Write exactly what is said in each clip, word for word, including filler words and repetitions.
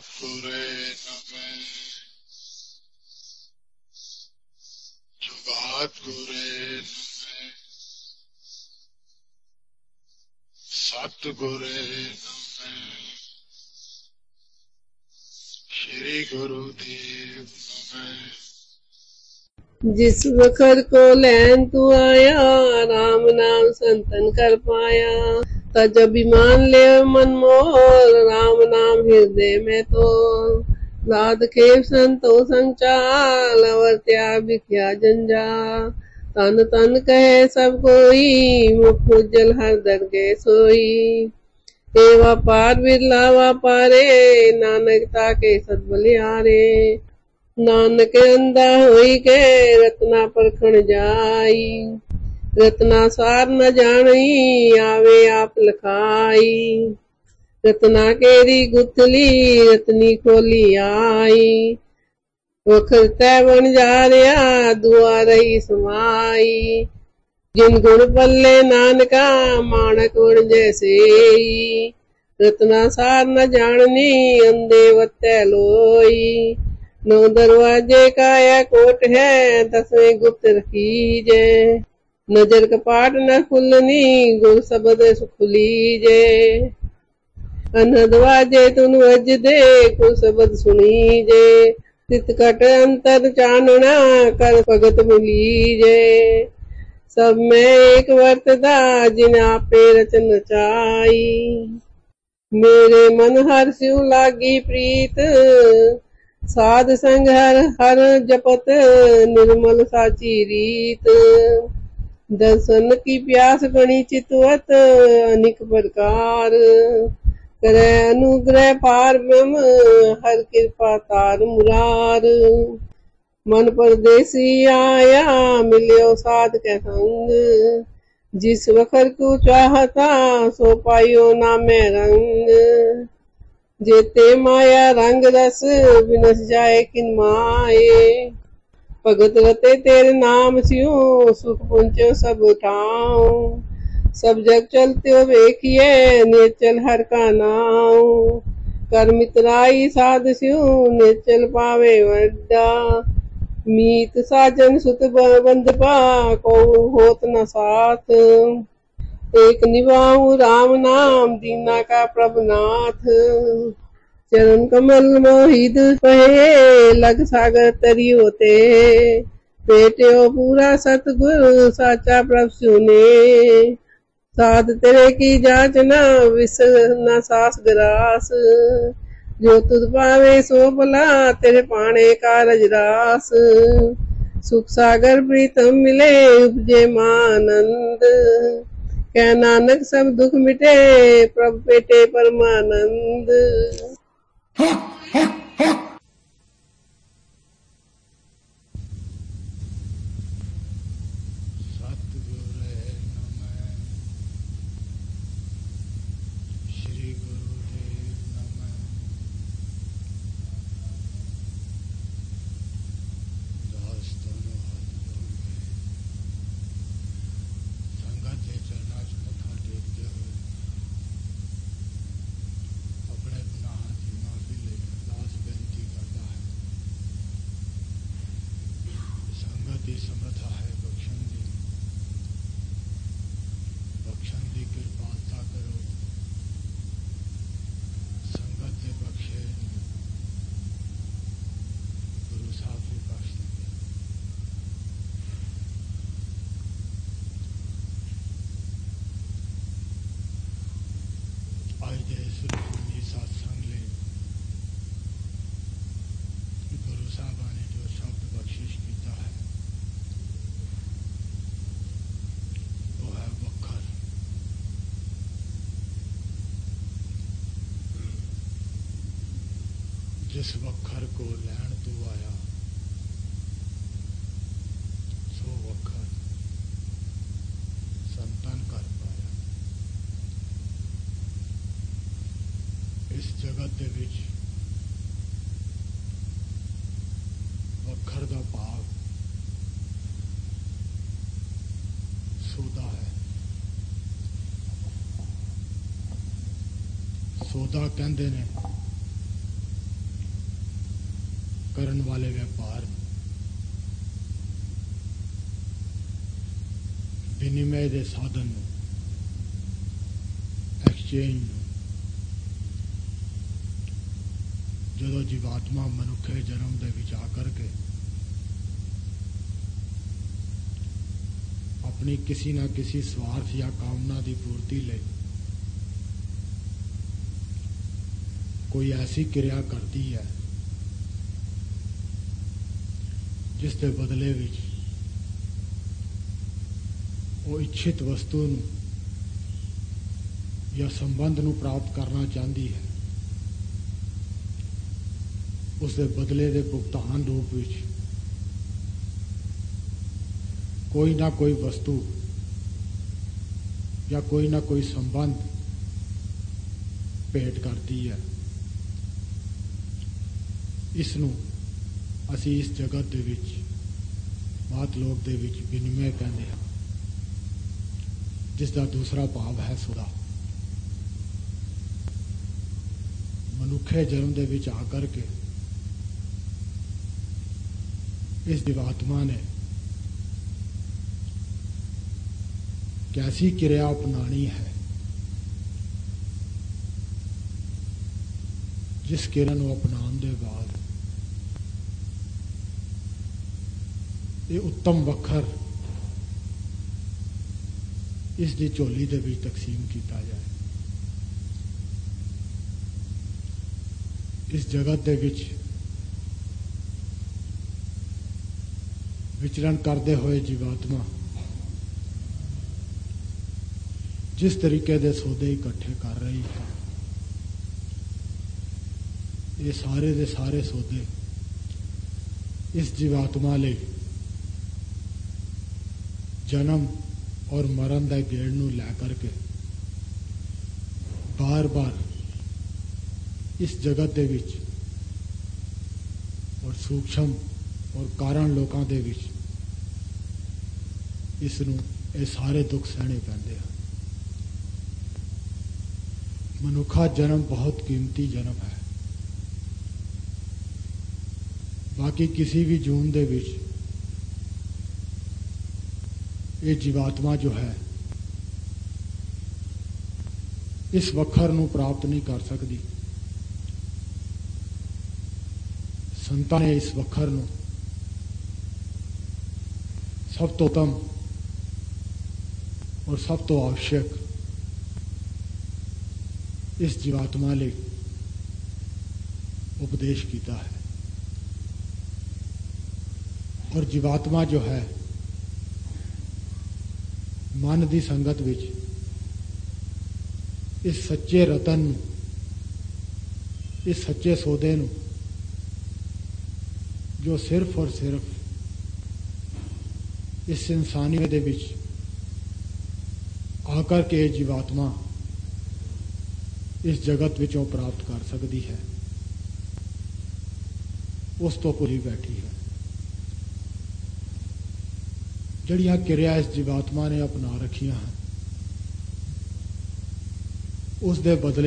ਸਤਿਗੁਰੇ ਨਮੈ ਜੁਗਾਤਗੁਰੇ ਨਮੈ ਸਤਿਗੁਰੇ ਨਮੈ ਸ਼੍ਰੀ ਗੁਰੂ ਦੇਵ ਨਮੈ। जिस वखर को लैन तू आया, राम नाम संतन कर पाया। तज अभिमान ले मन मोर, राम नाम हृदय में तो। लाद खेव संतो संचाल, अवर त्याग बिख्या जंजाल। तन तन कहे सब कोई, मुख उज्जल हर दरगे सोई। ए व्यापार बिरला व्यापारे, नानक ताके सदबलियारे। नानक अंधा होई के, रत्ना परखण जाई। रत्ना सार न जानी, आवे आप लखाई। रत्ना केरी गुथली, रत्नी खोली आई। वखर तै बन जा रहा, दुआ रही समाई। जिन गुण पल्ले नानका, मानक गुण जैसेई। रत्ना सार न जाननी, अंधे वत्तै लोई। नौ दरवाजे काया कोट है, दसवें गुप्त रखीजे। नजर कपाट न खुलनी, गुर शब्द खुलीजे। अनदवाजे तुन वज दे, कुल शब्द सुनीजे। तित कट अंतर चानना, कर भगत मिलीजे। सब में एक वर्तदा, जिन आपे रचन चाई। मेरे मन हर सिउ लागी प्रीत, साध संग हर हर जपत, निर्मल साची रीत। दर्शन की प्यास बनी चितवत, अनेक प्रकार। करे अनुग्रह पार ब्रह्म, हर कृपा तार मुरार। मन परदेसी आया, मिलियो साध के संग। जिस वखर को चाहता, सो पाइयो नामे रंग। जेते माया रंग रस, बिनस जाए किन माए। भगत रते तेरे नाम सियो, सुख पुंचो सब ठाऊं। सब जग चलते हो वेखिए, नेचल हर का नाम। कर मित्राई साध सियो, नेचल पावे वड्डा। मीत साजन सुत बंधपा, को होत न साथ। एक निभाऊं राम नाम, दीना का प्रभुनाथ। चरण कमल मोहित पहे, लग सागर तरी होते। पेटे हो पूरा सतगुरु, साचा प्रभ सुने। साध तेरे की जाचना, विस न सास ग्रास। जो तुझ पावे सो भला, तेरे पाने का रजरास। सुख सागर प्रीतम मिले, उपजे मानंद। क्या नानक सब दुख मिटे, प्रभ पेटे परमानंद। ਸਤਿਗੁਰੇ ਨਮੈ ਸ਼੍ਰੀ ਗੁਰੂ ਦੇਵ ਨਮੈ। ਦਾਸ ਤੁਹਾਨੂੰ ਹੱਥ ਜੋੜ ਕੇ ਸੰਗਤ ਦੇ ਚਰਨਾਂ 'ਚ ਮੱਥਾ ਟੇਕਦੇ ਹੋਏ ਆਪਣੇ ਗੁਨਾਹਾਂ ਦੀ ਮਾਫ਼ੀ ਲਈ ਅਰਦਾਸ ਬੇਨਤੀ ਕਰਦਾ ਹੈ। ਸੰਗਤ ਦੀ ਸਮਰੱਥਾ ਹੈ ਬਖਸ਼ਣ ਦੀ। ਬਖਸ਼ਣ ਦੀ ਕਿਰਪਾਲਤਾ ਕਰੋ। ਸੰਗਤ ਦੇ ਬਖਸ਼ੇ ਗੁਰੂ ਸਾਹਿਬ ਵੀ ਬਖਸ਼ ਦਿੰਦੇ। ਅੱਜ ਦੇ ਇਸ ਰੂਪੀ ਸਤਸੰਗ ਲਈ ਗੁਰੂ ਸਾਹਿਬਾਂ ਨੇ ਜੋ ਸ਼ਬਦ ਬਖਸ਼ਿਸ਼ ਕੀਤਾ ਹੈ, ਉਹ ਹੈ ਵਖਰ। ਜਿਸ ਵਖਰ ਕੋ ਲੈਣ ਤੂੰ ਆਇਆ, ਸੋ ਵਖਰ ਸੰਤਨ ਕਰ ਪਾਇਆ। ਇਸ ਜਗਤ ਦੇ ਵਿੱਚ ਵਖਰ ਦਾ ਭਾਵ ਸੌਦਾ ਹੈ। ਸੌਦਾ ਕਹਿੰਦੇ ਨੇ ਕਰਨ ਵਾਲੇ ਵਪਾਰ ਨੂੰ, ਵਿਨਿਮੈ ਦੇ ਸਾਧਨ ਨੂੰ, ਐਕਸਚੇਂਜ ਨੂੰ, ਜਦੋਂ ਜੀਵਾਤਮਾ ਮਨੁੱਖੇ ਜਨਮ ਦੇ ਵਿੱਚ ਆ ਕਰਕੇ ਆਪਣੀ ਕਿਸੇ ਨਾ ਕਿਸੇ ਸਵਾਰਥ ਜਾਂ ਕਾਮਨਾ ਦੀ ਪੂਰਤੀ ਲਈ ਕੋਈ ਐਸੀ ਕਿਰਿਆ ਕਰਦੀ ਹੈ ਜਿਸ ਦੇ ਬਦਲੇ ਵਿੱਚ ਉਹ ਇੱਛਿਤ ਵਸਤੂ ਨੂੰ ਜਾਂ ਸੰਬੰਧ ਨੂੰ ਪ੍ਰਾਪਤ ਕਰਨਾ ਚਾਹੁੰਦੀ ਹੈ, ਉਸ ਦੇ ਬਦਲੇ ਦੇ ਭੁਗਤਾਨ ਰੂਪ ਵਿੱਚ ਕੋਈ ਨਾ ਕੋਈ ਵਸਤੂ ਜਾਂ ਕੋਈ ਨਾ ਕੋਈ ਸੰਬੰਧ ਭੇਟ ਕਰਦੀ ਹੈ। ਇਸ ਨੂੰ ਅਸੀਂ ਇਸ ਜਗਤ ਦੇ ਵਿੱਚ, ਮਾਤ ਲੋਕ ਦੇ ਵਿੱਚ ਵਿਨਿਮੈ ਕਹਿੰਦੇ ਹਾਂ, ਜਿਸ ਦਾ ਦੂਸਰਾ ਭਾਵ ਹੈ ਸੌਦਾ। ਮਨੁੱਖੇ ਜਨਮ ਦੇ ਵਿੱਚ ਆ ਕਰਕੇ ਇਸ ਜੀਵਾਤਮਾ ਨੇ कैसी क्रिया अपनानी है जिस किरण को अपनाने के बाद ये उत्तम वखर इस दी झोली दे विच तकसीम किया जाए। इस जगत दे विच विचरण करते हुए जीवात्मा जिस तरीके दे सौदे इकट्ठे कर रही है, ये सारे दे सारे सौदे इस जीवात्मा ले जन्म और मरण के गेड़ नूं लै करके बार बार इस जगत दे विच और सूक्ष्म और कारण लोकां दे विच इस नूं ये सारे दुख सहने पैंदे हैं। मनुखा जन्म बहुत कीमती जन्म है। बाकी किसी भी जून दे विच ये जीवात्मा जो है इस वखर नूं प्राप्त नहीं कर सकती। संतां ने इस वखर नूं सब तो उत्तम और सब तो आवश्यक इस जीवात्मा ले उपदेश किया है। और जीवात्मा जो है मन की संगत विच इस सच्चे रतन, इस सच्चे सौदे नूं जो सिर्फ और सिर्फ इस इंसानियत दे विच आकर के जीवात्मा इस जगत विचों प्राप्त कर सकती है, उस तो भुली बैठी है। जड़ियां क्रिया इस जीवात्मा ने अपना रखियां हैं, उस दे बदले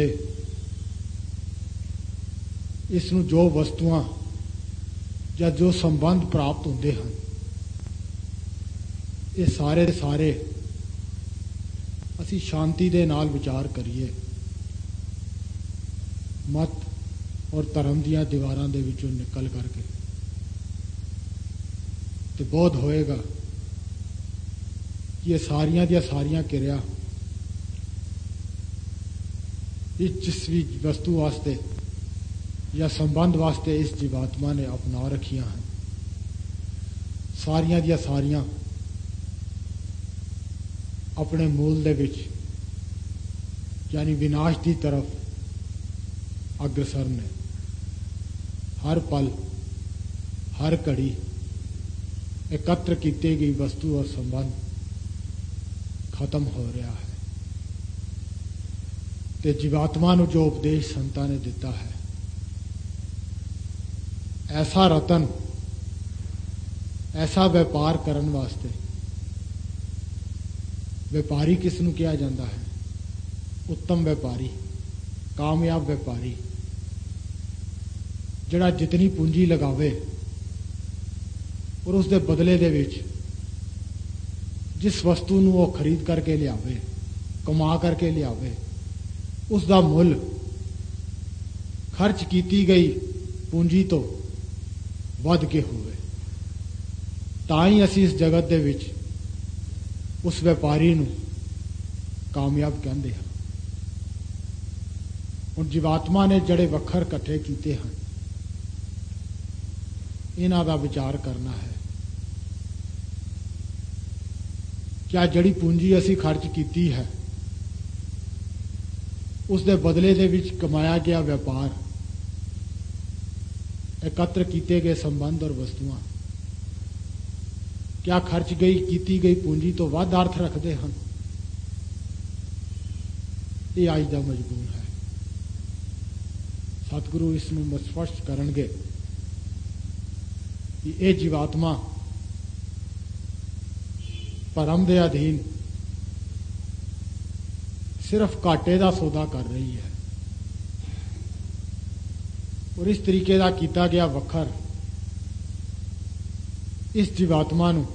इसनूं जो वस्तुआं या जो संबंध प्राप्त होंदे हैं, ये सारे दे सारे असी शांति दे नाल विचार करिए, मत और धर्म दियां दीवारां दे विचों निकल करके तो बोध होएगा कि ये सारियां दियां सारियां क्रिया इस जिस भी वस्तु वास्ते या संबंध वास्ते इस जीवात्मा ने अपना रखियां हैं, सारियां दियां सारियां अपने मूल दे विच यानी विनाश की तरफ अग्रसर ने। हर पल हर घड़ी एकत्र की गई वस्तु और संबंध खत्म हो रहा है। ते जीवात्मा नूं जो उपदेश संतां ने दिता है, ऐसा रतन, ऐसा व्यापार करन वास्ते व्यापारी किसनूं कहा जाता है? उत्तम व्यापारी, कामयाब व्यापारी। ਜਿਹੜਾ ਜਿਤਨੀ ਪੂੰਜੀ ਲਗਾਵੇ ਔਰ ਉਸ ਦੇ ਬਦਲੇ ਦੇ ਵਿੱਚ ਜਿਸ ਵਸਤੂ ਨੂੰ ਉਹ ਖਰੀਦ ਕਰਕੇ ਲਿਆਵੇ, ਕਮਾ ਕਰਕੇ ਲਿਆਵੇ, ਉਸ ਦਾ ਮੁੱਲ ਖਰਚ ਕੀਤੀ ਗਈ ਪੂੰਜੀ ਤੋਂ ਵੱਧ ਕੇ ਹੋਵੇ, ਤਾਂ ਹੀ ਅਸੀਂ ਇਸ ਜਗਤ ਦੇ ਵਿੱਚ ਉਸ ਵਪਾਰੀ ਨੂੰ ਕਾਮਯਾਬ ਕਹਿੰਦੇ ਹਾਂ। ਹੁਣ ਜੀਵਾਤਮਾ ਨੇ ਜਿਹੜੇ ਵੱਖਰ ਇਕੱਠੇ ਕੀਤੇ ਹਨ, ਇਹਨਾਂ ਦਾ ਵਿਚਾਰ ਕਰਨਾ ਹੈ। ਕਿਆ ਜਿਹੜੀ ਪੂੰਜੀ ਅਸੀਂ ਖਰਚ ਕੀਤੀ ਹੈ, ਉਸ ਦੇ ਬਦਲੇ ਦੇ ਵਿੱਚ ਕਮਾਇਆ ਗਿਆ ਵਪਾਰ, ਇਕੱਤਰ ਕੀਤੇ ਗਏ ਸੰਬੰਧ ਔਰ ਵਸਤੂਆਂ, ਕਿਆ ਖਰਚ ਗਈ ਕੀਤੀ ਗਈ ਪੂੰਜੀ ਤੋਂ ਵੱਧ ਅਰਥ ਰੱਖਦੇ ਹਨ? ਇਹ ਅੱਜ ਦਾ ਮਜਬੂਰ ਹੈ। ਸਤਿਗੁਰੂ ਇਸ ਨੂੰ ਸਪਸ਼ਟ ਕਰਨਗੇ ਕਿ ਇਹ ਜੀਵਾਤਮਾ ਭਰਮ ਦੇ ਅਧੀਨ ਸਿਰਫ ਘਾਟੇ ਦਾ ਸੌਦਾ ਕਰ ਰਹੀ ਹੈ, ਔਰ ਇਸ ਤਰੀਕੇ ਦਾ ਕੀਤਾ ਗਿਆ ਵੱਖਰ ਇਸ ਜੀਵਾਤਮਾ ਨੂੰ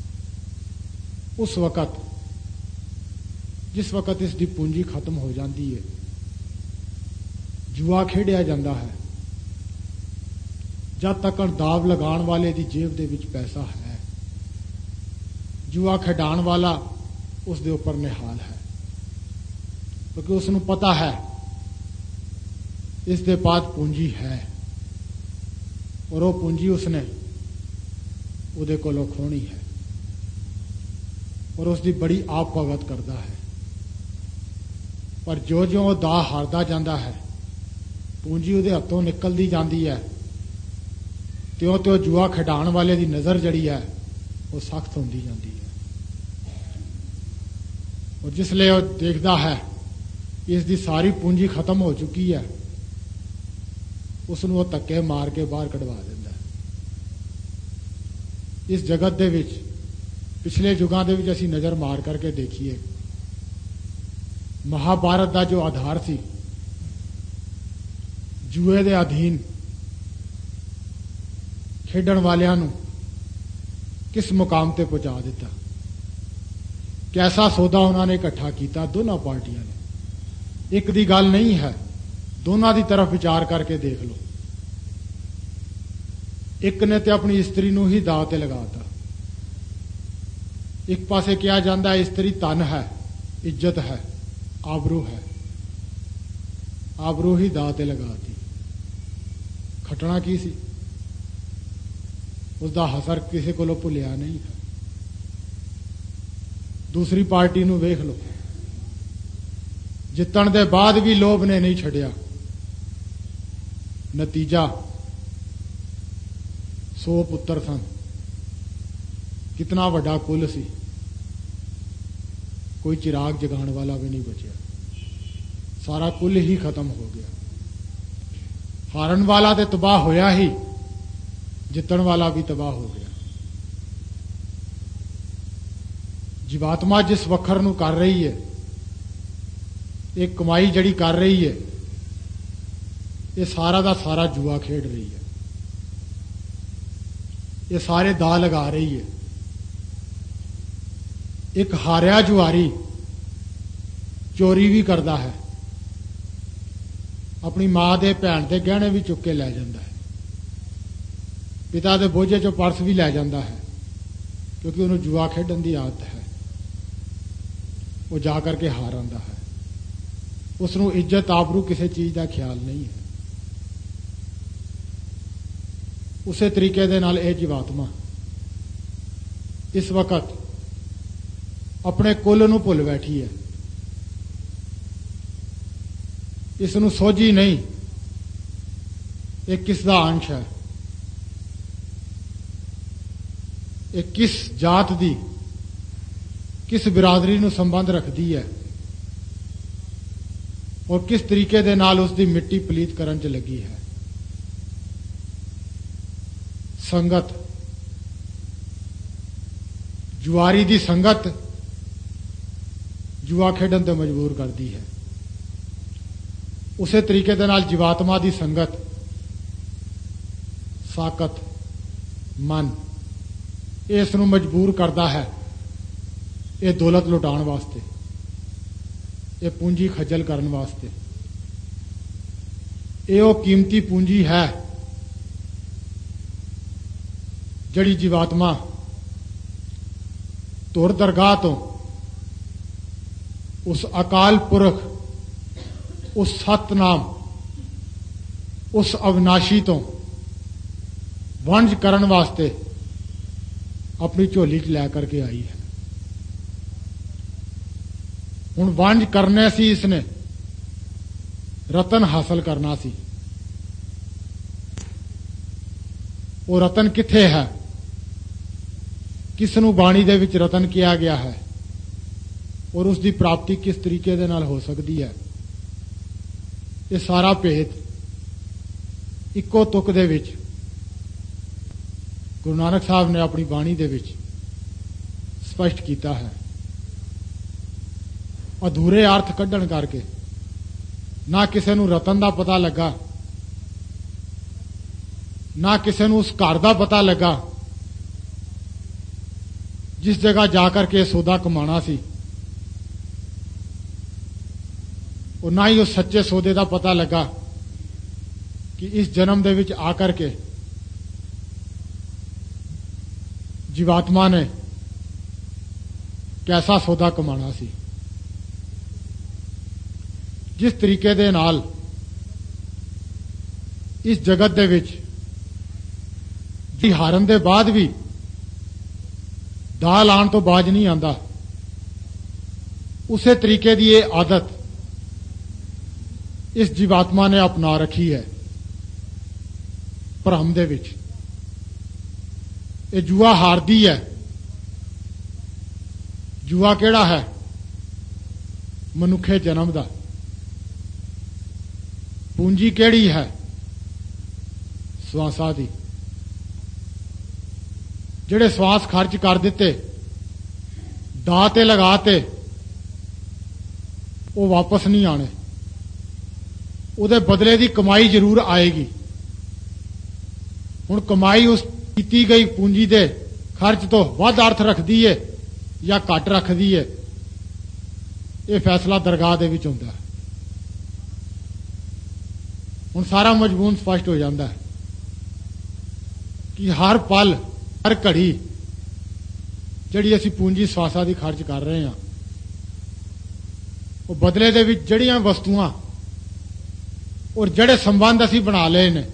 ਉਸ ਵਕਤ ਜਿਸ ਵਕਤ ਇਸ ਦੀ ਪੂੰਜੀ ਖਤਮ ਹੋ ਜਾਂਦੀ ਹੈ, ਜੂਆ ਖੇਡਿਆ ਜਾਂਦਾ ਹੈ। ਜਦ ਤੱਕ ਦਾਵ ਲਗਾਉਣ ਵਾਲੇ ਦੀ ਜੇਬ ਦੇ ਵਿੱਚ ਪੈਸਾ ਹੈ, ਜੂਆ ਖਿਡਾਉਣ ਵਾਲਾ ਉਸ ਦੇ ਉੱਪਰ ਨਿਹਾਲ ਹੈ, ਕਿਉਂਕਿ ਉਸ ਨੂੰ ਪਤਾ ਹੈ ਇਸ ਦੇ ਬਾਅਦ ਪੂੰਜੀ ਹੈ, ਔਰ ਉਹ ਪੂੰਜੀ ਉਸਨੇ ਉਹਦੇ ਕੋਲੋਂ ਖੋਣੀ ਹੈ, ਔਰ ਉਸ ਦੀ ਬੜੀ ਆਪ ਭਗਤ ਕਰਦਾ ਹੈ। ਪਰ ਜੋ ਜੋ ਉਹ ਦਾ ਹਾਰਦਾ ਜਾਂਦਾ ਹੈ, ਪੂੰਜੀ ਉਹਦੇ ਹੱਥੋਂ ਨਿਕਲਦੀ ਜਾਂਦੀ ਹੈ, ਤਿਉਂ ਤਿਉਂ ਜੂਆ ਖਿਡਾਉਣ ਵਾਲੇ ਦੀ ਨਜ਼ਰ ਜਿਹੜੀ ਹੈ ਉਹ ਸਖਤ ਹੁੰਦੀ ਜਾਂਦੀ ਹੈ। ਔਰ ਜਿਸਲੇ ਉਹ ਦੇਖਦਾ ਹੈ ਇਸ ਦੀ ਸਾਰੀ ਪੂੰਜੀ ਖਤਮ ਹੋ ਚੁੱਕੀ ਹੈ, ਉਸ ਨੂੰ ਉਹ ਧੱਕੇ ਮਾਰ ਕੇ ਬਾਹਰ ਕਢਵਾ ਦਿੰਦਾ ਹੈ। ਇਸ ਜਗਤ ਦੇ ਵਿੱਚ ਪਿਛਲੇ ਯੁਗਾਂ ਦੇ ਵਿੱਚ ਅਸੀਂ ਨਜ਼ਰ ਮਾਰ ਕਰਕੇ ਦੇਖੀਏ, ਮਹਾਭਾਰਤ ਦਾ ਜੋ ਆਧਾਰ ਸੀ, ਜੂਏ ਦੇ ਅਧੀਨ ਖੇਡਣ ਵਾਲਿਆਂ ਨੂੰ ਕਿਸ ਮੁਕਾਮ ਤੇ ਪਹੁੰਚਾ ਦਿੱਤਾ, ਕੈਸਾ ਸੌਦਾ ਉਹਨਾਂ ਨੇ ਇਕੱਠਾ ਕੀਤਾ ਦੋਨਾਂ ਪਾਰਟੀਆਂ ਨੇ। ਇੱਕ ਦੀ ਗੱਲ ਨਹੀਂ ਹੈ, ਦੋਨਾਂ ਦੀ ਤਰਫ ਵਿਚਾਰ ਕਰਕੇ ਦੇਖ ਲਓ। ਇੱਕ ਨੇ ਤੇ ਆਪਣੀ ਇਸਤਰੀ ਨੂੰ ਹੀ ਦਾਅ ਤੇ ਲਗਾਤਾ। ਇੱਕ ਪਾਸੇ ਕਿਹਾ ਜਾਂਦਾ ਹੈ ਇਸਤਰੀ ਧਨ ਹੈ, ਇੱਜ਼ਤ ਹੈ, ਆਬਰੂ ਹੈ, ਆਬਰੂ ਹੀ ਦਾਅ ਤੇ ਲਗਾਤੀ। ਖਟਣਾ ਕੀ ਸੀ? ਉਸਦਾ ਹਸਰ ਕਿਸੇ ਕੋਲੋਂ ਭੁੱਲਿਆ ਨਹੀਂ ਹੈ। ਦੂਸਰੀ ਪਾਰਟੀ ਨੂੰ ਵੇਖ ਲਓ, ਜਿੱਤਣ ਦੇ ਬਾਅਦ ਵੀ ਲੋਭ ਨੇ ਨਹੀਂ ਛੱਡਿਆ। ਨਤੀਜਾ ਸੌ ਪੁੱਤਰ ਸਨ, ਕਿਤਨਾ ਵੱਡਾ ਕੁੱਲ ਸੀ, ਕੋਈ ਚਿਰਾਗ ਜਗਾਉਣ ਵਾਲਾ ਵੀ ਨਹੀਂ ਬਚਿਆ, ਸਾਰਾ ਕੁੱਲ ਹੀ ਖਤਮ ਹੋ ਗਿਆ। ਹਾਰਨ ਵਾਲਾ ਤੇ ਤਬਾਹ ਹੋਇਆ ਹੀ, ਜਿੱਤਣ ਵਾਲਾ ਵੀ ਤਬਾਹ ਹੋ ਗਿਆ। ਜੀਵਾਤਮਾ ਜਿਸ ਵੱਖਰ ਨੂੰ ਕਰ ਰਹੀ ਹੈ, ਇਹ ਕਮਾਈ ਜਿਹੜੀ ਕਰ ਰਹੀ ਹੈ, ਇਹ ਸਾਰਾ ਦਾ ਸਾਰਾ ਜੂਆ ਖੇਡ ਰਹੀ ਹੈ, ਇਹ ਸਾਰੇ ਦਾਅ ਲਗਾ ਰਹੀ ਹੈ। ਇੱਕ ਹਾਰਿਆ ਜੁਆਰੀ ਚੋਰੀ ਵੀ ਕਰਦਾ ਹੈ, ਆਪਣੀ ਮਾਂ ਦੇ ਭੈਣ ਦੇ ਗਹਿਣੇ ਵੀ ਚੁੱਕ ਕੇ ਲੈ ਜਾਂਦਾ ਹੈ, ਪਿਤਾ ਦੇ ਬੋਝੇ ਚੋਂ ਪਰਸ ਵੀ ਲੈ ਜਾਂਦਾ ਹੈ, ਕਿਉਂਕਿ ਉਹਨੂੰ ਜੂਆ ਖੇਡਣ ਦੀ ਆਦਤ ਹੈ। ਉਹ ਜਾ ਕਰਕੇ ਹਾਰ ਆਉਂਦਾ ਹੈ, ਉਸ ਨੂੰ ਇੱਜ਼ਤ ਆਬਰੂ ਕਿਸੇ ਚੀਜ਼ ਦਾ ਖਿਆਲ ਨਹੀਂ ਹੈ। ਉਸੇ ਤਰੀਕੇ ਦੇ ਨਾਲ ਇਹ ਜੀਵਾਤਮਾ ਇਸ ਵਕਤ ਆਪਣੇ ਕੁੱਲ ਨੂੰ ਭੁੱਲ ਬੈਠੀ ਹੈ। ਇਸ ਨੂੰ ਸੋਝੀ ਨਹੀਂ ਇਹ ਕਿਸ ਦਾ ਅੰਸ਼ ਹੈ, ਇਹ ਕਿਸ ਜਾਤ ਦੀ, ਕਿਸ ਬਿਰਾਦਰੀ ਨੂੰ ਸੰਬੰਧ ਰੱਖਦੀ ਹੈ, ਔਰ ਕਿਸ ਤਰੀਕੇ ਦੇ ਨਾਲ ਉਸ ਦੀ ਮਿੱਟੀ ਪਲੀਤ ਕਰਨ 'ਚ ਲੱਗੀ ਹੈ। ਸੰਗਤ, ਜੁਆਰੀ ਦੀ ਸੰਗਤ ਜੂਆ ਖੇਡਣ ਤੇ ਮਜਬੂਰ ਕਰਦੀ ਹੈ। ਉਸੇ ਤਰੀਕੇ ਦੇ ਨਾਲ ਜੀਵਾਤਮਾ ਦੀ ਸੰਗਤ ਸਾਕਤ ਮਨ ਇਸ ਨੂੰ ਮਜਬੂਰ ਕਰਦਾ ਹੈ ਇਹ ਦੌਲਤ ਲੁਟਾਉਣ ਵਾਸਤੇ, ਇਹ ਪੂੰਜੀ ਖੱਜਲ ਕਰਨ ਵਾਸਤੇ। ਇਹ ਉਹ ਕੀਮਤੀ ਪੂੰਜੀ ਹੈ ਜਿਹੜੀ ਜੀਵਾਤਮਾ ਧੁਰ ਦਰਗਾਹ ਤੋਂ ਉਸ ਅਕਾਲ ਪੁਰਖ, ਉਸ ਸਤਨਾਮ, ਉਸ ਅਵਿਨਾਸ਼ੀ ਤੋਂ ਵੰਝ ਕਰਨ ਵਾਸਤੇ ਆਪਣੀ ਝੋਲੀ 'ਚ ਲੈ ਕਰਕੇ ਆਈ ਹੈ। ਹੁਣ ਵੰਝ ਕਰਨੇ ਸੀ, ਇਸਨੇ ਰਤਨ ਹਾਸਲ ਕਰਨਾ ਸੀ। ਉਹ ਰਤਨ ਕਿੱਥੇ ਹੈ? ਕਿਸ ਨੂੰ ਬਾਣੀ ਦੇ ਵਿੱਚ ਰਤਨ ਕਿਹਾ ਗਿਆ ਹੈ ਔਰ ਉਸ ਦੀ ਪ੍ਰਾਪਤੀ ਕਿਸ ਤਰੀਕੇ ਦੇ ਨਾਲ ਹੋ ਸਕਦੀ ਹੈ? ਇਹ ਸਾਰਾ ਭੇਦ ਇੱਕੋ ਤੁਕ ਦੇ ਵਿੱਚ ਗੁਰੂ ਨਾਨਕ ਸਾਹਿਬ ਨੇ ਆਪਣੀ ਬਾਣੀ ਦੇ ਵਿੱਚ ਸਪਸ਼ਟ ਕੀਤਾ ਹੈ। ਅਧੂਰੇ ਅਰਥ ਕੱਢਣ ਕਰਕੇ ਨਾ ਕਿਸੇ ਨੂੰ ਰਤਨ ਦਾ ਪਤਾ ਲੱਗਾ, ਨਾ ਕਿਸੇ ਨੂੰ ਉਸ ਘਰ ਦਾ ਪਤਾ ਲੱਗਾ ਜਿਸ ਜਗ੍ਹਾ ਜਾ ਕਰਕੇ ਸੌਦਾ ਕਮਾਣਾ ਸੀ, और ना ही उस सच्चे सौदे का पता लगा कि इस जन्म दे विच आकर के जीवात्मा ने कैसा सौदा कमाना सी। जिस तरीके दे नाल इस जगत दे विच जी हारन दे बाद भी दाल आण तो बाज नहीं आंदा, उसे तरीके की ये आदत इस जीवात्मा ने अपना रखी है भ्रम दे विच। ये जुआ हारदी है। जुआ केड़ा है? मनुखे जन्म दा। पूंजी केड़ी है? श्वासा दी। जेड़े श्वास खर्च कर दिते, दाते लगाते, वो वापस नहीं आने। उहदे बदले दी कमाई जरूर आएगी। हुण कमाई उस कीती गई पूंजी दे खर्च तो वध अर्थ रखदी है या घट रखदी है, यह फैसला दरगाह दे विच हुंदा है। हुण सारा मजमून स्पष्ट हो जाता है कि हर पल हर घड़ी जिहड़ी असीं पूंजी श्वासा दी खर्च कर रहे हैं, वो बदले दे विच जिहड़ियां वस्तुआं और जिहड़े संबंध असीं बना लए ने,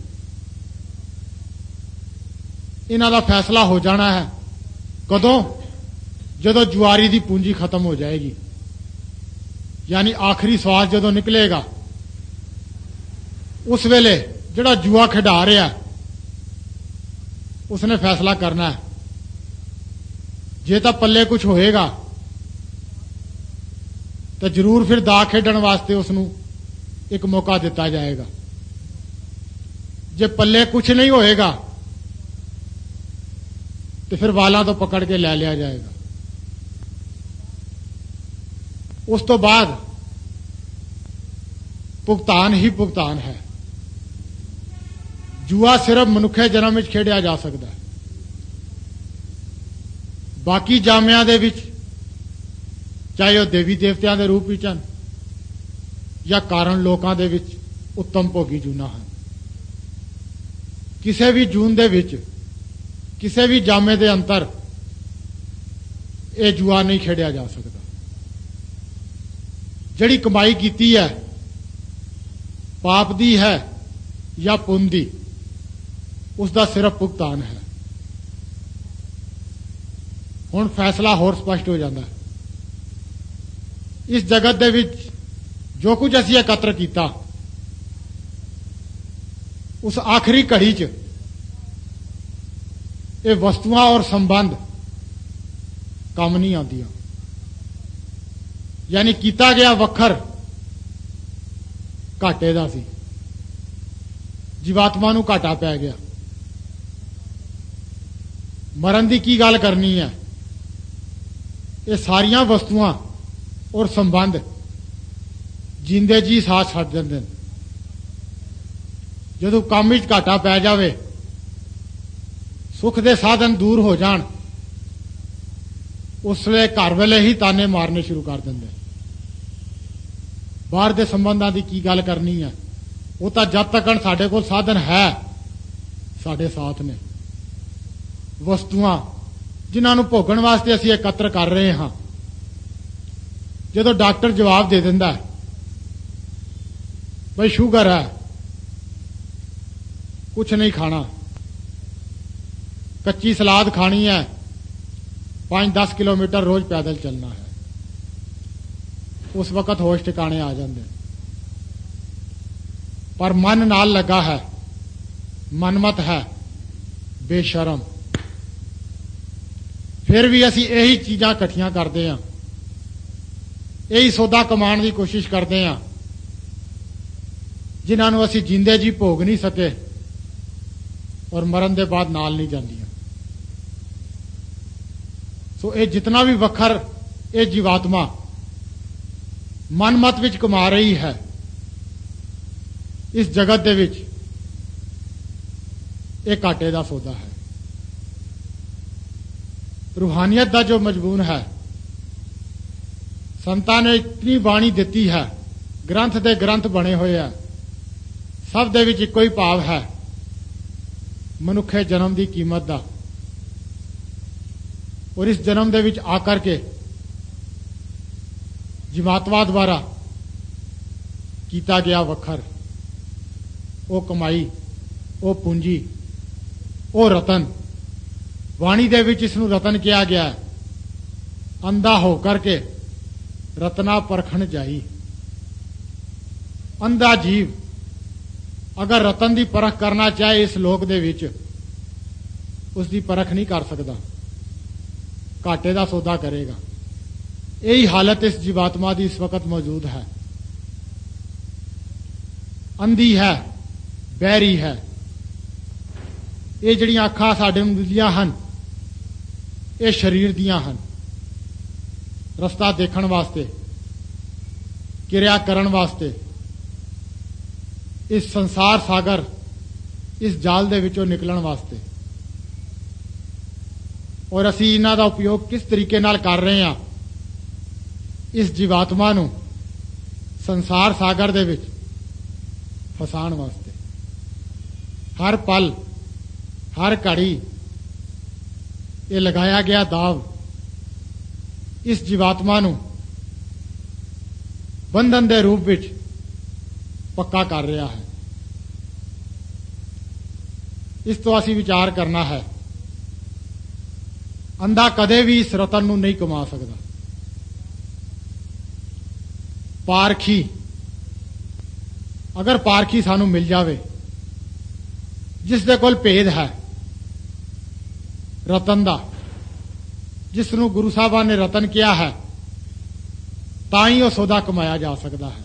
इन्हां दा फैसला हो जाना है कदों? जदों जुआरी दी पूंजी खत्म हो जाएगी, यानी आखिरी श्वास जदों निकलेगा, उस वेले जिहड़ा जुआ खिडा रहा उसने फैसला करना है। जे तो पल्ले कुछ होएगा तो जरूर फिर दा खेडण वास्ते उसनूं एक मौका दिता जाएगा। जे पल्ले कुछ नहीं होएगा तो फिर वालां तो पकड़ के ले लिया जाएगा। उस तो बाद भुगतान ही भुगतान है। जुआ सिर्फ मनुखे जन्म में खेडिया जा सकता है। बाकी जामिया दे विच चाहे वह देवी देवतियां दे रूप विच हन या कारण लोकां दे विच उत्तम भोगी जूना हैं, किसी भी जून दे विच किसी भी जामे दे अंतर यह जुआ नहीं खेडिया जा सकता। जिहड़ी कमाई कीती है पाप दी है या पुण्य दी, उसका सिर्फ भुगतान है। हुण फैसला होर स्पष्ट हो जाता है। इस जगत दे विच जो कुछ असीं एकत्र किया, उस आखिरी घड़ी च ये वस्तुआं और संबंध काम नहीं आदियां। यानी किया गया वखर घाटे दा सी, जीवात्मा नूं घाटा पै गया। मरण की की गल करनी है? ये सारियां वस्तुआं और संबंध जींदे जी साथ छड्ड दिंदे ने। जदों काम विच घाटा पै जावे ਸੁੱਖ ਦੇ ਸਾਧਨ ਦੂਰ ਹੋ ਜਾਣ, ਉਸ ਵੇਲੇ ਘਰ ਵੇਲੇ ਹੀ ਤਾਨੇ ਮਾਰਨੇ ਸ਼ੁਰੂ ਕਰ ਦਿੰਦੇ। ਬਾਹਰ ਦੇ ਸੰਬੰਧਾਂ ਦੀ ਕੀ ਗੱਲ ਕਰਨੀ ਹੈ, ਉਹ ਤਾਂ ਜਦ ਤੱਕ ਸਾਡੇ ਕੋਲ ਸਾਧਨ ਹੈ ਸਾਡੇ ਸਾਥ ਨੇ। ਵਸਤੂਆਂ ਜਿਨ੍ਹਾਂ ਨੂੰ ਭੋਗਣ ਵਾਸਤੇ ਅਸੀਂ ਇਕੱਤਰ ਕਰ ਰਹੇ ਹਾਂ, ਜਦੋਂ ਡਾਕਟਰ ਜਵਾਬ ਦੇ ਦਿੰਦਾ ਬਈ ਸ਼ੂਗਰ ਹੈ, ਕੁਛ ਨਹੀਂ ਖਾਣਾ, ਕੱਚੀ ਸਲਾਦ ਖਾਣੀ ਹੈ, पांच दस किलोमीटर रोज पैदल चलना है, उस वक्त होश ठिकाने आ जाते। पर मन नाल लगा है, मनमत है, बेशरम। फिर भी असी यही चीज़ां इकट्ठियां करते हैं, यही सौदा कमाने की कोशिश करते हैं जिन्होंने असी जिंदे जी भोग नहीं सके और मरण के बाद नाल नहीं जांदियां। सो ये जितना भी वखर ये जीवात्मा मनमत विच कमा रही है इस जगत दे विच, ये घाटे का सौदा है। रूहानियत का जो मजमून है, संतां ने इतनी बाणी दिती है, ग्रंथ दे ग्रंथ बने हुए हैं, सब दे विच इक्को ही भाव है, मनुखे जन्म की कीमत का। और इस जन्म दे विच आकर के जीवात्मा द्वारा कीता गया वखर, वो कमाई, वो पूंजी, वो रतन, वाणी दे विच इसनूं रतन किया गया है। अंधा हो करके रतना परखण जाई। अंधा जीव अगर रतन की परख करना चाहे इस लोक दे विच, उसकी परख नहीं कर सकता, घाटे का सौदा करेगा। यही हालत इस जीवात्मा की इस वक्त मौजूद है। अंधी है, बहरी है। ये जड़ियां अखां साडे नूं दिंदियां हन, ये शरीर दियां हन, रस्ता देखण वास्ते, किरिया करन वास्ते, इस संसार सागर, इस जाल दे विचों निकलण वास्ते। और असी इन्हां दा उपयोग किस तरीके नाल कर रहे हैं, इस जीवात्मा नूं संसार सागर दे विच फसाण वास्ते। हर पल, हर घड़ी ये लगाया गया दाव इस जीवात्मा नूं बंधन दे रूप विच पक्का कर रहा है। इस तो असी विचार करना है। अंधा कदे भी इस रतन नूं नहीं कमा सकता। पारखी, अगर पारखी सानू मिल जावे जिस दे कोल भेद है रतन दा, जिसनू गुरु साहबान ने रतन किया है, तां ही वह सौदा कमाया जा सकता है।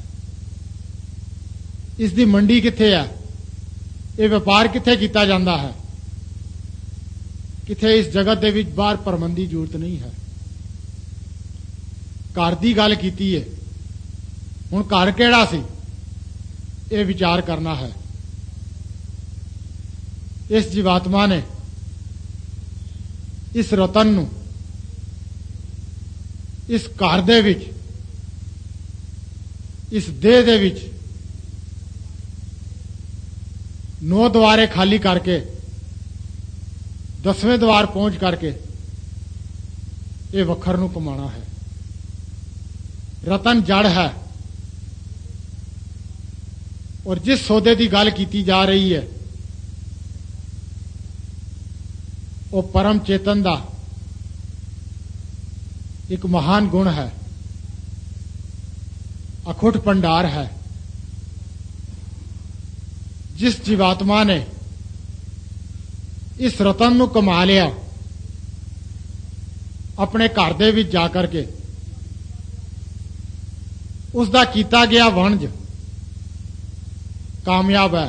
इसकी मंडी कित्थे है, ये व्यापार कित्थे कीता जांदा है, किथे इस जगत दे विच बाहर भरमण दी जरूरत नहीं है। घर दी गल कीती है, हुण घर किहड़ा सी ये विचार करना है। इस जीवात्मा ने इस रतन नूं इस घर दे विच, इस देह दे विच नौ द्वारे खाली करके दसवें द्वार पहुंच करके ये वखर नूं कमाना है। रतन जड़ है और जिस सौदे की गल की जा रही है वो परम चेतन का एक महान गुण है, अखुट भंडार है। जिस जीवात्मा ने इस रतन नूं कमा लिया, अपने घर दे विच जा करके उसका कीता गया वणज कामयाब है।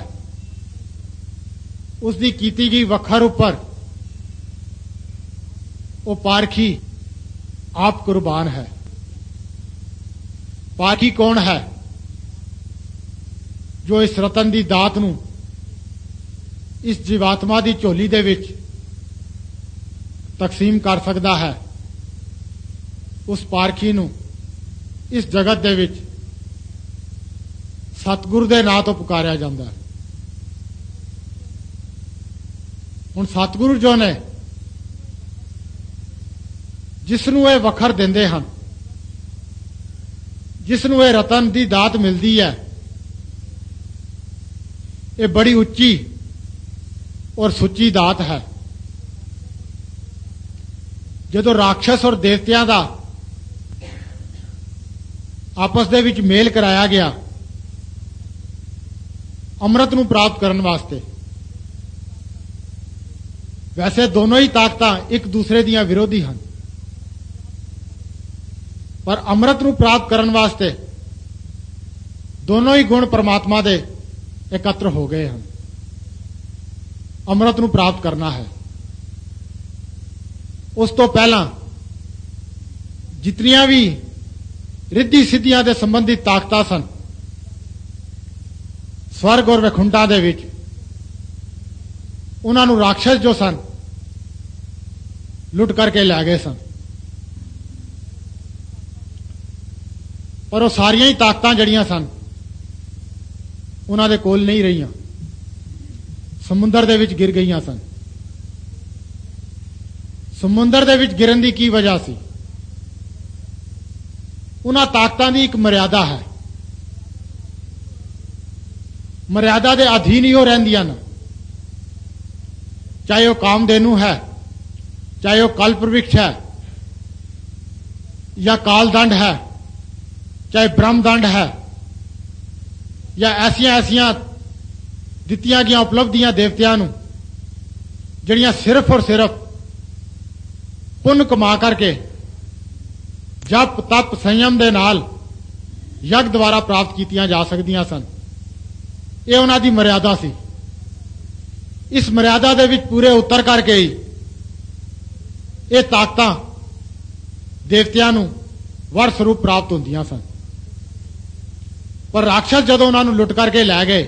उसकी कीती गई वखर उपर वो पारखी आप कुर्बान है। पारखी कौन है? जो इस रतन की दात नूं इस जीवात्मा की झोली दे विच ਤਕਸੀਮ ਕਰ ਸਕਦਾ ਹੈ, ਉਸ ਪਾਰਖੀ ਨੂੰ ਇਸ ਜਗਤ ਦੇ ਵਿੱਚ ਸਤਿਗੁਰੂ ਦੇ ਨਾਂ ਤੋਂ ਪੁਕਾਰਿਆ ਜਾਂਦਾ ਹੈ। ਹੁਣ ਸਤਿਗੁਰੂ ਜੋ ਨੇ, ਜਿਸ ਨੂੰ ਇਹ ਵਖਰ ਦਿੰਦੇ ਹਨ, ਜਿਸ ਨੂੰ ਇਹ ਰਤਨ ਦੀ ਦਾਤ ਮਿਲਦੀ ਹੈ, ਇਹ ਬੜੀ ਉੱਚੀ ਔਰ ਸੁੱਚੀ ਦਾਤ ਹੈ। ਜਦੋਂ ਰਾਖਸ਼ ਔਰ ਦੇਵਤਿਆਂ ਦਾ ਆਪਸ ਦੇ ਵਿੱਚ ਮੇਲ ਕਰਾਇਆ ਗਿਆ ਅੰਮ੍ਰਿਤ ਨੂੰ ਪ੍ਰਾਪਤ ਕਰਨ ਵਾਸਤੇ, ਵੈਸੇ ਦੋਨੋਂ ਹੀ ਤਾਕਤਾਂ ਇੱਕ ਦੂਸਰੇ ਦੀਆਂ ਵਿਰੋਧੀ ਹਨ, ਪਰ ਅੰਮ੍ਰਿਤ ਨੂੰ ਪ੍ਰਾਪਤ ਕਰਨ ਵਾਸਤੇ ਦੋਨੋਂ ਹੀ ਗੁਣ ਪਰਮਾਤਮਾ ਦੇ ਇਕੱਤਰ ਹੋ ਗਏ ਹਨ। ਅੰਮ੍ਰਿਤ ਨੂੰ ਪ੍ਰਾਪਤ ਕਰਨਾ ਹੈ। ਉਸ ਤੋਂ ਪਹਿਲਾਂ ਜਿਤਨੀਆਂ ਵੀ ਰਿੱਧੀ ਸਿੱਧੀਆਂ ਦੇ ਸੰਬੰਧਿਤ ਤਾਕਤਾਂ ਸਨ ਸਵਰਗ ਔਰ ਵੈਕੁੰਠਾਂ ਦੇ ਵਿੱਚ, ਉਹਨਾਂ ਨੂੰ ਰਾਖਸ਼ ਜੋ ਸਨ ਲੁੱਟ ਕਰਕੇ ਲੈ ਗਏ ਸਨ। ਪਰ ਉਹ ਸਾਰੀਆਂ ਹੀ ਤਾਕਤਾਂ ਜਿਹੜੀਆਂ ਸਨ ਉਹਨਾਂ ਦੇ ਕੋਲ ਨਹੀਂ ਰਹੀਆਂ, ਸਮੁੰਦਰ ਦੇ ਵਿੱਚ ਗਿਰ ਗਈਆਂ ਸਨ। ਸਮੁੰਦਰ ਦੇ ਵਿੱਚ ਗਿਰਨ ਦੀ ਕੀ ਵਜ੍ਹਾ ਸੀ? ਉਹਨਾਂ ਤਾਕਤਾਂ ਦੀ ਇੱਕ ਮਰਿਆਦਾ ਹੈ। ਮਰਿਆਦਾ ਦੇ ਅਧੀਨ ਹੀ ਉਹ ਰਹਿੰਦੀਆਂ ਨੇ, ਚਾਹੇ ਉਹ ਕਾਮਧੇਨੂ ਹੈ, ਚਾਹੇ ਉਹ ਕਲਪ ਵ੍ਰਿਕਸ਼ ਹੈ, ਜਾਂ ਕਾਲਦੰਡ ਹੈ, ਚਾਹੇ ਬ੍ਰਹਮਦੰਡ ਹੈ, ਜਾਂ ਐਸੀਆਂ ਐਸੀਆਂ ਦਿੱਤੀਆਂ ਗਈਆਂ ਉਪਲਬਧੀਆਂ ਦੇਵਤਿਆਂ ਨੂੰ ਜਿਹੜੀਆਂ ਸਿਰਫ ਔਰ ਸਿਰਫ ਪੁੰਨ ਕਮਾ ਕਰਕੇ ਜਪ ਤਪ ਸੰਯਮ ਦੇ ਨਾਲ ਯਗ ਦੁਆਰਾ ਪ੍ਰਾਪਤ ਕੀਤੀਆਂ ਜਾ ਸਕਦੀਆਂ ਸਨ। ਇਹ ਉਹਨਾਂ ਦੀ ਮਰਿਆਦਾ ਸੀ। ਇਸ ਮਰਿਆਦਾ ਦੇ ਵਿੱਚ ਪੂਰੇ ਉਤਰ ਕਰਕੇ ਹੀ ਇਹ ਤਾਕਤਾਂ ਦੇਵਤਿਆਂ ਨੂੰ ਵਰ ਸਰੂਪ ਪ੍ਰਾਪਤ ਹੁੰਦੀਆਂ ਸਨ। ਪਰ ਰਾਖਸ਼ ਜਦੋਂ ਉਹਨਾਂ ਨੂੰ ਲੁੱਟ ਕਰਕੇ ਲੈ ਗਏ,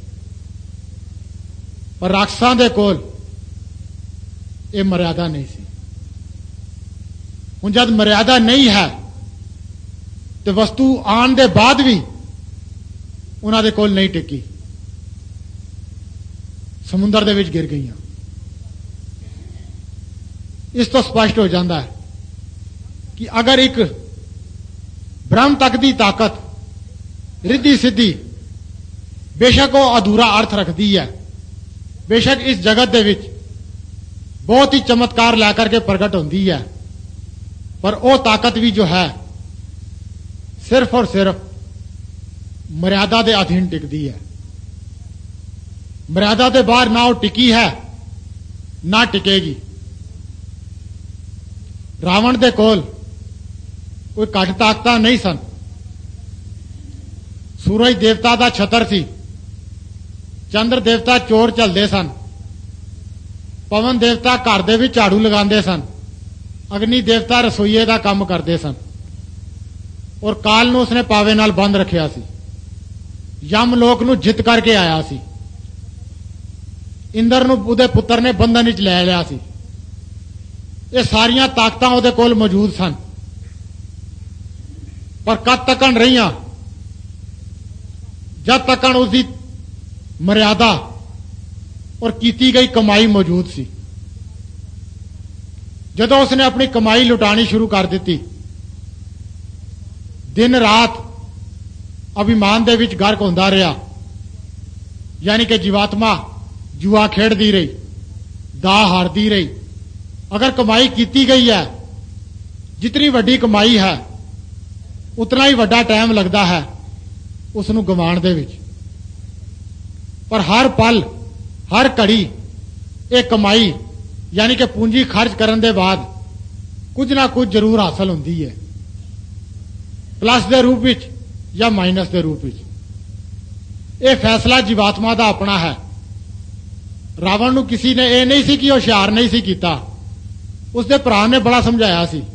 ਪਰ ਰਾਖਸ਼ਾਂ ਦੇ ਕੋਲ ਇਹ ਮਰਿਆਦਾ ਨਹੀਂ ਸੀ। ਹੁਣ ਜਦ ਮਰਿਆਦਾ ਨਹੀਂ ਹੈ ਤੇ ਵਸਤੂ ਆਉਣ ਦੇ ਬਾਅਦ ਵੀ ਉਹਨਾਂ ਦੇ ਕੋਲ ਨਹੀਂ ਟਿਕੀ, ਸਮੁੰਦਰ ਦੇ ਵਿੱਚ ਗਿਰ ਗਈਆਂ। ਇਸ ਤੋਂ ਸਪਸ਼ਟ ਹੋ ਜਾਂਦਾ ਹੈ ਕਿ ਅਗਰ ਇੱਕ ਬ੍ਰਹਮ ਤੱਕ ਦੀ ਤਾਕਤ ਰਿੱਧੀ ਸਿੱਧੀ ਬੇਸ਼ੱਕ ਉਹ ਅਧੂਰਾ ਅਰਥ ਰੱਖਦੀ ਹੈ, ਬੇਸ਼ੱਕ ਇਸ ਜਗਤ ਦੇ ਵਿੱਚ ਬਹੁਤ ਹੀ ਚਮਤਕਾਰ ਲੈ ਕਰਕੇ ਪ੍ਰਗਟ ਹੁੰਦੀ ਹੈ, ਪਰ ਉਹ ਤਾਕਤ ਵੀ ਜੋ ਹੈ ਸਿਰਫ ਔਰ ਸਿਰਫ ਮਰਿਆਦਾ ਦੇ ਅਧੀਨ ਟਿਕਦੀ ਹੈ। ਮਰਿਆਦਾ ਦੇ ਬਾਹਰ ਨਾ ਉਹ ਟਿਕੀ ਹੈ ਨਾ ਟਿਕੇਗੀ। ਰਾਵਣ ਦੇ ਕੋਲ ਕੋਈ ਘੱਟ ਤਾਕਤਾਂ ਨਹੀਂ ਸਨ। ਸੂਰਜ ਦੇਵਤਾ ਦਾ ਛਤਰ ਸੀ, ਚੰਦਰ ਦੇਵਤਾ ਚੋਰ ਝੱਲਦੇ ਸਨ, ਪਵਨ ਦੇਵਤਾ ਘਰ ਦੇ ਵਿੱਚ ਝਾੜੂ ਲਗਾਉਂਦੇ ਸਨ, ਅਗਨੀ ਦੇਵਤਾ ਰਸੋਈਏ ਦਾ ਕੰਮ ਕਰਦੇ ਸਨ, ਔਰ ਕਾਲ ਨੂੰ ਉਸਨੇ ਪਾਵੇ ਨਾਲ ਬੰਦ ਰੱਖਿਆ ਸੀ। ਯਮ ਲੋਕ ਨੂੰ ਜਿੱਤ ਕਰਕੇ ਆਇਆ ਸੀ। ਇੰਦਰ ਨੂੰ ਉਹਦੇ ਪੁੱਤਰ ਨੇ ਬੰਧਨ ਵਿੱਚ ਲੈ ਲਿਆ ਸੀ। ਇਹ ਸਾਰੀਆਂ ਤਾਕਤਾਂ ਉਹਦੇ ਕੋਲ ਮੌਜੂਦ ਸਨ, ਪਰ ਕਦ ਤੱਕਣ ਰਹੀਆਂ ਜਦ ਤੱਕਣ ਉਸਦੀ ਮਰਿਆਦਾ ਔਰ ਕੀਤੀ ਗਈ ਕਮਾਈ ਮੌਜੂਦ ਸੀ। ਜਦੋਂ ਉਸਨੇ ਆਪਣੀ ਕਮਾਈ ਲੁਟਾਣੀ ਸ਼ੁਰੂ ਕਰ ਦਿੱਤੀ, ਦਿਨ ਰਾਤ ਅਭਿਮਾਨ ਦੇ ਵਿੱਚ ਗਰਕ ਹੁੰਦਾ ਰਿਹਾ, ਯਾਨੀ ਕਿ ਜੀਵਾਤਮਾ ਜੂਆ ਖੇਡਦੀ ਰਹੀ, ਦਾ ਹਾਰਦੀ ਰਹੀ। ਅਗਰ ਕਮਾਈ ਕੀਤੀ ਗਈ ਹੈ, ਜਿਤਨੀ ਵੱਡੀ ਕਮਾਈ ਹੈ ਉਤਨਾ ਹੀ ਵੱਡਾ ਟਾਈਮ ਲੱਗਦਾ ਹੈ ਉਸ ਨੂੰ ਗਵਾਉਣ ਦੇ ਵਿੱਚ। ਪਰ ਹਰ ਪਲ ਹਰ ਘੜੀ ਇਹ ਕਮਾਈ ਯਾਨੀ ਕਿ ਪੂੰਜੀ ਖਰਚ ਕਰਨ ਦੇ ਬਾਅਦ ਕੁਝ ਨਾ ਕੁਝ ਜ਼ਰੂਰ ਹਾਸਲ ਹੁੰਦੀ ਹੈ, ਪਲੱਸ ਦੇ ਰੂਪ ਵਿੱਚ ਜਾਂ ਮਾਈਨਸ ਦੇ ਰੂਪ ਵਿੱਚ। ਇਹ ਫੈਸਲਾ ਜੀਵਾਤਮਾ ਦਾ ਆਪਣਾ ਹੈ। ਰਾਵਣ ਨੂੰ ਕਿਸੇ ਨੇ ਇਹ ਨਹੀਂ ਸੀ ਕਿ ਉਹ ਹੁਸ਼ਿਆਰ ਨਹੀਂ ਸੀ ਕੀਤਾ, ਉਸਦੇ ਭਰਾ ਨੇ ਬੜਾ ਸਮਝਾਇਆ ਸੀ।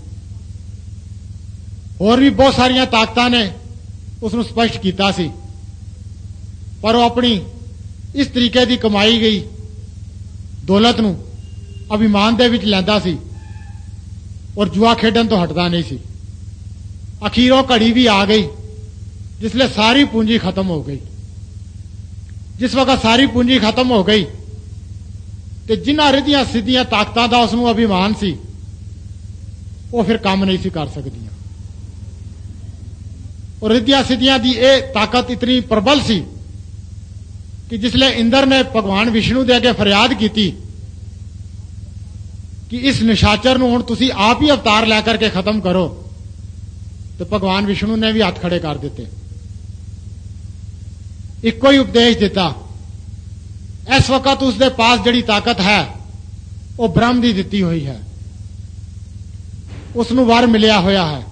ਹੋਰ ਵੀ ਬਹੁਤ ਸਾਰੀਆਂ ਤਾਕਤਾਂ ਨੇ ਉਸ ਨੂੰ ਸਪਸ਼ਟ ਕੀਤਾ ਸੀ, ਪਰ ਉਹ ਆਪਣੀ ਇਸ ਤਰੀਕੇ ਦੀ ਕਮਾਈ ਗਈ ਦੌਲਤ ਨੂੰ ਅਭਿਮਾਨ ਦੇ ਵਿੱਚ ਲੈਂਦਾ ਸੀ और जुआ खेडन तो हटदा नहीं सी। अखीरों घड़ी भी आ गई जिसले सारी पूंजी खत्म हो गई। जिस वक्त सारी पूंजी खत्म हो गई तो जिन्हां रिधियां सिद्धियां ताकतां दा उसनूं अभिमान सी वो फिर काम नहीं सी कर सकदियां। और रिधियां सिद्धियां दी ये ताकत इतनी प्रबल सी कि जिसले इंद्र ने भगवान विष्णु दे अगे फरियाद की कि इस निशाचर नूं हुण तुसीं आप ही अवतार लैकर के खत्म करो, तो भगवान विष्णु ने भी हाथ खड़े कर दिते। इको ही उपदेश दिता। इस वक्त उसके पास जिहड़ी ताकत है वो ब्रह्म की दिती हुई है, उसनूं वर मिलिया होया है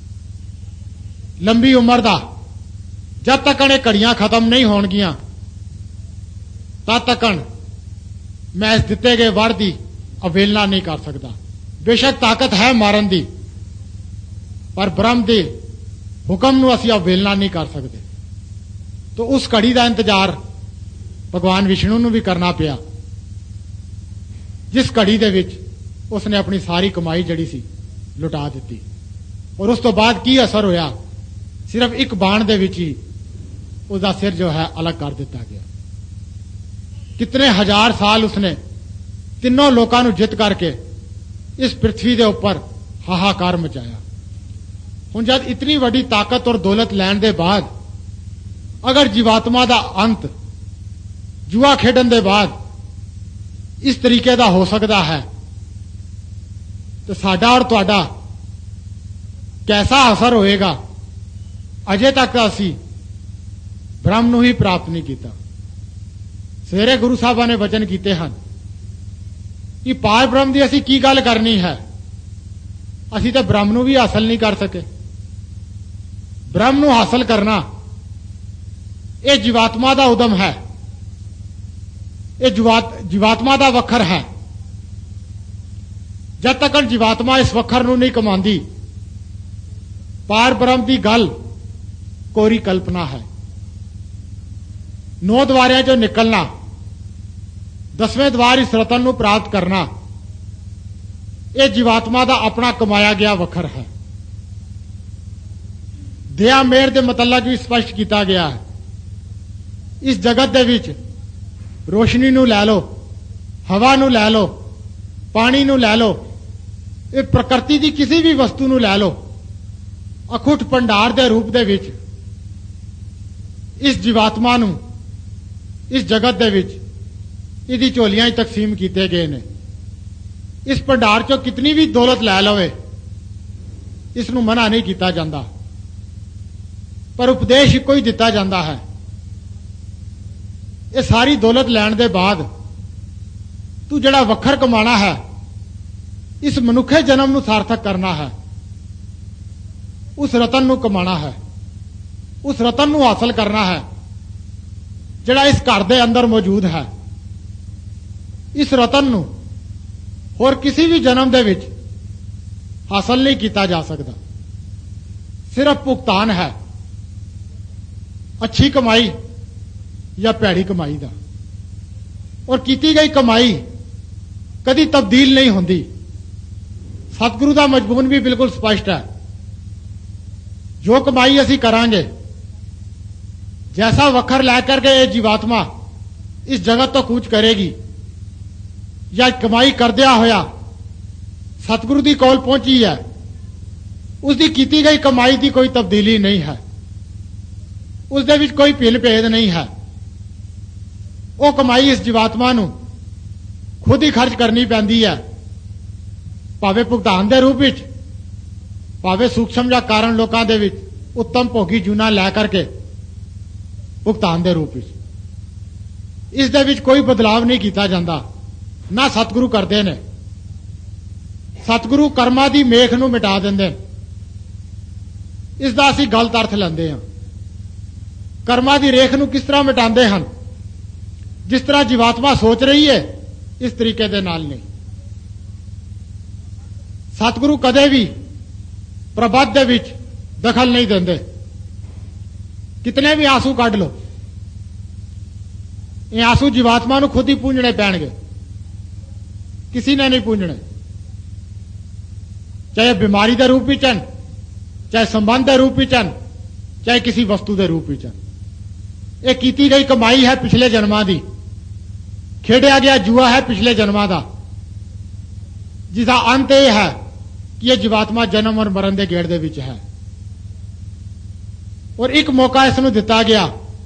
लंबी उम्र का। जब तक ये घड़ियां खत्म नहीं होणगियां तद तक मैं इस दिते गए वर की अवेलना नहीं कर सकता। बेशक ताकत है मारन दी, पर ब्रह्म के हुक्म नूं असीं अवेलना नहीं कर सकते। तो उस घड़ी का इंतजार भगवान विष्णु नूं भी करना पिया, जिस घड़ी दे विच उसने अपनी सारी कमाई जड़ी सी लुटा दी। और उस तो बाद की असर होया, सिर्फ एक बाण दे विच ही उसका सिर जो है अलग कर दिता गया। कितने हजार साल उसने तीनों लोगों को जित करके इस पृथ्वी के उपर हाहाकार मचाया। हुण जब इतनी बड़ी ताकत और दौलत लैण दे बाद अगर जीवात्मा का अंत जुआ खेडन दे बाद इस तरीके का हो सकता है, तो साडा और तुहाडा कैसा असर होएगा। अजे तक असी ब्रह्म नूं ही प्राप्त नहीं किया। सवेरे गुरु साहबा ने वचन किए हैं कि पार ब्रह्म की असी की गल करनी है, असी तो ब्रह्म नूं भी हासिल नहीं कर सके। ब्रह्म नूं हासिल करना यह जीवात्मा का उदम है, यह जीवात जीवात्मा का वखर है। जब तक जीवात्मा इस वखर नूं नहीं कमांदी, पार ब्रह्म की गल कोरी कल्पना है। नौ द्वारियां चों निकलना, दसवें द्वार इस रतन नूं प्राप्त करना, यह जीवात्मा का अपना कमाया गया वखर है। दया मेहर के मतलब भी स्पष्ट किया गया है। इस जगत दे विच रोशनी नूं लै लो, हवा नूं लै लो, पानी नूं लै लो, ये प्रकृति की किसी भी वस्तु नूं लै लो, अखुट भंडार के रूप दे विच इस जीवात्मा नूं इस जगत दे विच इहदी झोलियां ही तकसीम किए गए ने। इस भंडार चों कितनी भी दौलत लै लवे, इसनूं मना नहीं किया जाता, पर उपदेश इको ही दिता जाता है। ये सारी दौलत लैण दे बाद तू जिहड़ा वखर कमाना है, इस मनुखे जन्म नूं सार्थक करना है, उस रतन नूं कमाना है, उस रतन नूं हासिल करना है जिहड़ा इस घर दे अंदर मौजूद है। इस रतन नूं होर किसी भी जन्म दे विच हासिल नहीं किया जा सकता। सिर्फ भुगतान है अच्छी कमाई या भैड़ी कमाई का। और की गई कमाई कदी तब्दील नहीं होती। सतगुरु का मजमून भी बिल्कुल स्पष्ट है। जो कमाई असी करांगे, जैसा वखर लैकर के ये जीवात्मा इस जगत तो कूच करेगी, या कमाई करदिया होया सतगुरु की कोल पहुंची है, उसकी की गई कमाई की कोई तब्दीली नहीं है, उस दे विच कोई भिल भेद नहीं है। वो कमाई इस जीवात्मा नूं खुद ही खर्च करनी पैंदी है, भावे भुगतान के रूप विच, भावे सूक्ष्म या कारण लोकां दे विच उत्तम भोगी जूना लै करके भुगतान के रूप विच। इस दे विच कोई बदलाव नहीं किया जाता, ना सतगुरु करते ने। सतगुरु कर्मां दी मेख नूं मिटा देंदे। इसदा असीं गलत अर्थ लैंदे हां। कर्मां दी रेख नूं किस तरह मिटांदे हन? जिस तरह जीवात्मा सोच रही है, इस तरीके दे नाल नहीं। सतगुरु कदे भी प्रबंध दे विच दखल नहीं देंदे। कितने भी आंसू कढ लो, ये आंसू जीवात्मा नूं खुद ही पूंजने पैणगे, किसी ने नहीं पूंजने। चाहे बीमारी के रूप विच हन, चाहे संबंध के रूप विच हन, चाहे किसी वस्तु के रूप विच हन। यह की गई कमाई है पिछले जन्मां दी, खेडिया गया जुआ है पिछले जन्मां दा, जिसका अंत यह है कि यह जीवात्मा जन्म और मरण के गेड़ दे विच है। और एक मौका इसनूं दिता गया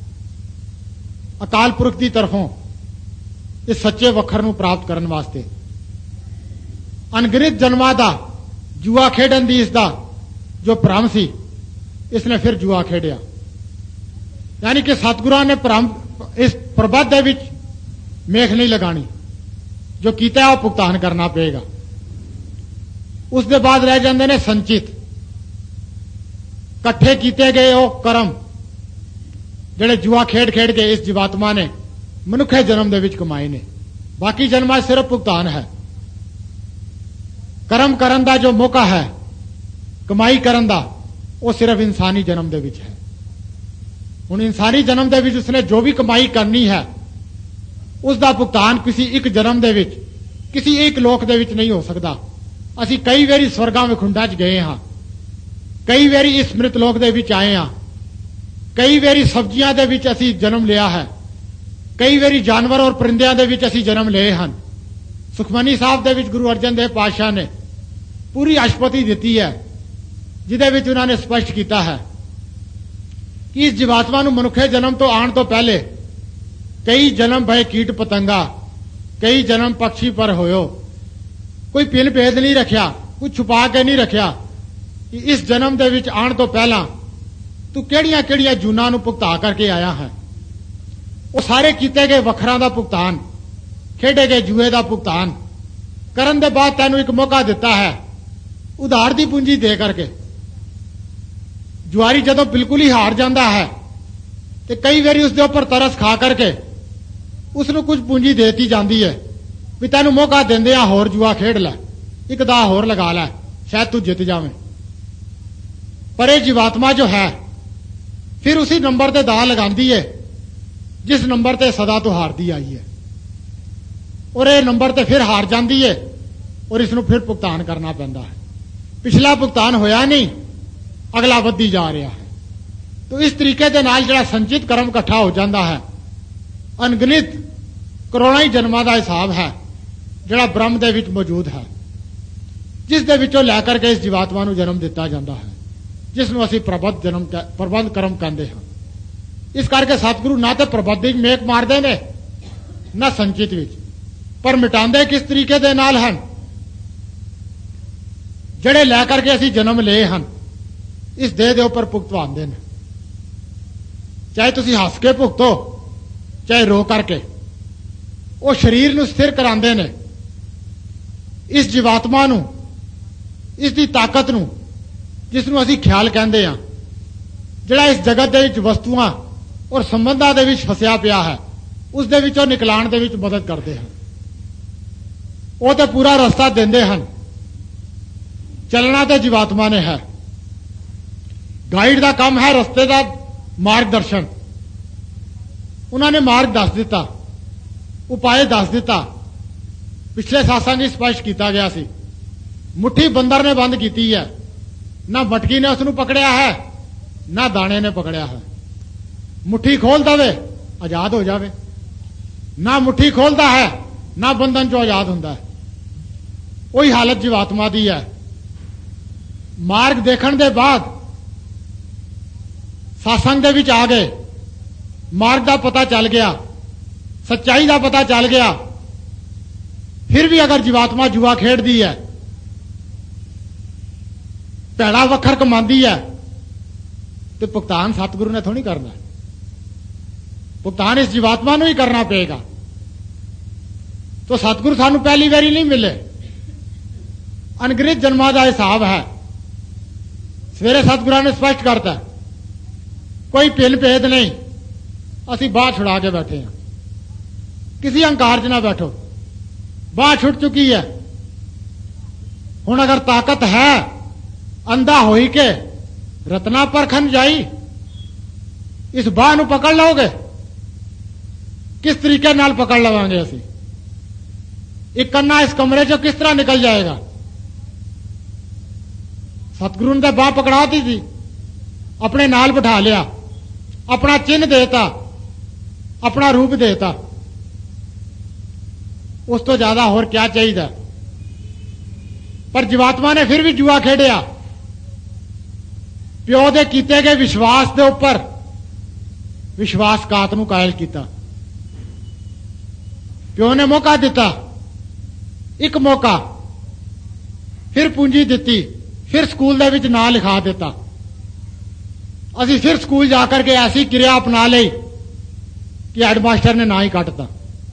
अकाल पुरख की तरफों इस सच्चे वखर नूं प्राप्त करने वास्ते। अनगिनत जन्मां दा जुआ खेडन दी इसका जो भ्रम सी, इसने फिर जुआ खेडिया। यानी कि सतगुरां ने भ्रम इस प्रबंध दे विच मेख नहीं लगानी, जो कीता है वह भुगतान करना पेगा। उस दे बाद रह जाते ने संचित, कट्ठे किए गए वो कर्म जिहड़े जुआ खेड खेड के इस जीवात्मा ने मनुखे जन्म दे विच कमाए ने। बाकी जन्मां सिर्फ भुगतान है। कर्म करन दा जो मौका है कमाई करन दा, वो सिर्फ इंसानी जन्म दे विच है। हुण इंसानी जन्म दे विच उसने जो भी कमाई करनी है उसका भुगतान किसी एक जन्म दे विच, किसी एक लोक दे विच नहीं हो सकता। असीं कई वारी स्वर्गां विखुंडां च गए हाँ, कई वारी इस मृत लोक दे विच आए हाँ, कई वारी सब्जियां दे विच असीं जन्म लिया है, कई वारी जानवर और परिंदियां दे विच असीं जन्म लए हन। सुखमनी साहब दे विच गुरु अर्जन देव पातशाह ने पूरी अशपति दी है, जिहदे विच उन्होंने स्पष्ट किया है कि इस जीवात्मा नूं मनुखे जन्म तो आने तो पहले कई जन्म भय कीट पतंगा, कई जन्म पक्षी पर होयो। कोई पिन भेद नहीं रखिया, कोई छुपा के नहीं रखिया कि इस जन्म दे विच आने तो पहला तू केड़ियां केड़ियां जूनां नूं भुगता करके आया है। वो सारे कीते गए वखरां दा भुगतान, खेडे गए जुए का भुगतान करन दे बाद तैनूं एक मौका दिता है उधार दी पूंजी दे करके। जुआरी जदों बिल्कुल ही हार जाता है तो कई बारी उसके उपर तरस खा करके उसनूं कुछ पूंजी देती जाती है भी तैनूं मौका देंदे आ होर जुआ खेड लै, एक दा होर लगा लै, शायद तू जित जावे। पर यह जीवात्मा जो है फिर उसी नंबर ते दा लगाती है जिस नंबर ते सदा तो हारती आई है, और यह नंबर ते फिर हार जाती है और इसनूं फिर भुगतान करना पैंदा है। पिछला भुगतान होया नहीं, अगला वधी जा रहा है। तो इस तरीके दे नाल जिहड़ा संचित कर्म इकट्ठा हो जाता है, अनगिनत करोड़ां ही जन्मां दा हिसाब है जिहड़ा ब्रह्म दे विच मौजूद है, जिस दे विचों लैकर के इस जीवात्मा नूं जन्म दिता जाता है, जिसनूं असीं प्रबंध जन्म प्रबंध कर्म कहते हैं। इस करके सतगुरु ना तो प्रबंध विच मेक मारदे ने ना संचित विच, पर मिटांदे किस तरीके दे नाल हन जिहड़े लैकर के असीं जन्म ले हन इस देह दे उपर भुगतवांदे ने। चाहे तुसीं हस के भुगतो चाहे रो करके, वो शरीर नूं स्थिर करांदे ने। इस जीवात्मा नूं, इस दी ताकत नूं जिसनूं असीं ख्याल कहंदे आ, जिहड़ा इस जगत दे विच वस्तुआं और संबंधां दे विच फसिया पिया है, उस दे विचों निकलाण दे विच मदद करते हैं। वो तो पूरा रास्ता देंदे हन, चलना तो जीवात्मा ने है। गाइड का काम है रस्ते का मार्गदर्शन। उन्होंने मार्ग दस दिता, उपाय दस दिता। पिछले सत्संग स्पष्ट किया गया सी, मुट्ठी बंदर ने बंद की है, ना मटकी ने उसनूं पकड़िया है ना दाने ने पकड़िया है। मुट्ठी खोल दवे आजाद हो जावे, ना मुट्ठी खोलता है ना बंधन चो आजाद होंदा है। वही हालत जीवात्मा दी है। मार्ग देखण दे बाद सत्संग दे विच आ गए, मार्ग का पता चल गया, सच्चाई का पता चल गया, फिर भी अगर जीवात्मा जुआ खेडदी है, भैड़ा वखर कमांदी है, तो भुगतान सतगुरु ने थोड़ी करना, भुगतान इस जीवात्मा नूं ही करना पेगा। तो सतगुरु सानू पहली बारी नहीं मिले, अनगिनत जन्मां दा हिसाब है। सवेरे सतगुरां ने स्पष्ट करता, कोई पिन भेद नहीं, असी बाह छुड़ा के बैठे हैं। किसी अहंकार च ना बैठो, बाह छुट चुकी है। हुण अगर ताकत है अंधा होई के रत्ना परखन जाई, इस बाह नूं पकड़ लोगे, किस तरीके नाल पकड़ लवांगे असी? एक कन्ना इस कमरे चो किस तरह निकल जाएगा? सतगुरु ने बाह पकड़ाती थी, अपने नाल बिठा लिया, अपना चिन्ह देता, अपना रूप देता। उस तो ज्यादा होर क्या चाहिए। पर जीवात्मा ने फिर भी जुआ खेडिया, प्यो दे कीते गए विश्वास के उपर विश्वासघात नूं कायल किया। प्यो ने मौका दिता, एक मौका, फिर पूंजी दिती, फिर स्कूल दे विच नां लिखा दिता। असी फिर स्कूल जाकर के ऐसी क्रिया अपना ली कि हेडमास्टर ने ना ही कटता।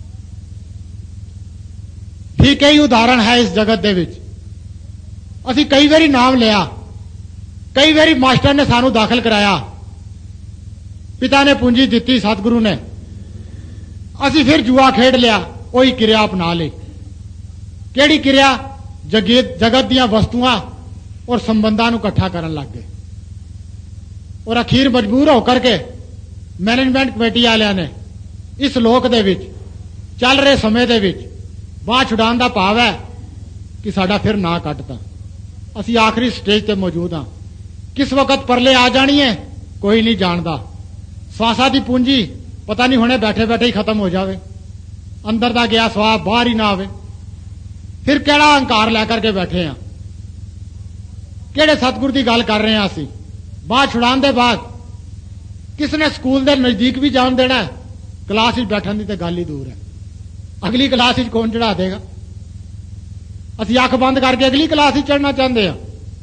ठीक ही उदाहरण है इस जगत दे विच। असी कई बारी नाम लिया, कई बारी मास्टर ने सानू दाखिल कराया, पिता ने पूंजी दिती, सतगुरु ने, असी फिर जुआ खेड लिया, वही क्रिया अपना ली। केड़ी क्रिया? जगत जगत दियां वस्तुआं और संबंधां नूं इकट्ठा करन लग गए। और अखीर मजबूर होकर के मैनेजमेंट कमेटी वालियां ने इस लोक दे विच चल रहे समय दे विच बाह छुड़ाउण दा भाव है कि साडा फिर ना कटता। असी आखिरी स्टेज ते मौजूद हां। किस वक्त परले आ जानी है कोई नहीं जानता। स्वासा दी पूंजी पता नहीं हुणे बैठे बैठे ही खत्म हो जाए, अंदर दा गया स्वाह बाहर ही ना आवे। फिर केड़ा अहंकार लैकर के बैठे हैं, केड़े सतगुर की गल कर रहे हैं। असी बाह छुड़ाने के बाद किसने स्कूल के नजदीक भी जान देना है? क्लास में बैठने की तो गल ही दूर है। अगली क्लास में कौन चढ़ा देगा? असी अख बंद करके अगली क्लास ही चढ़ना चाहते हैं,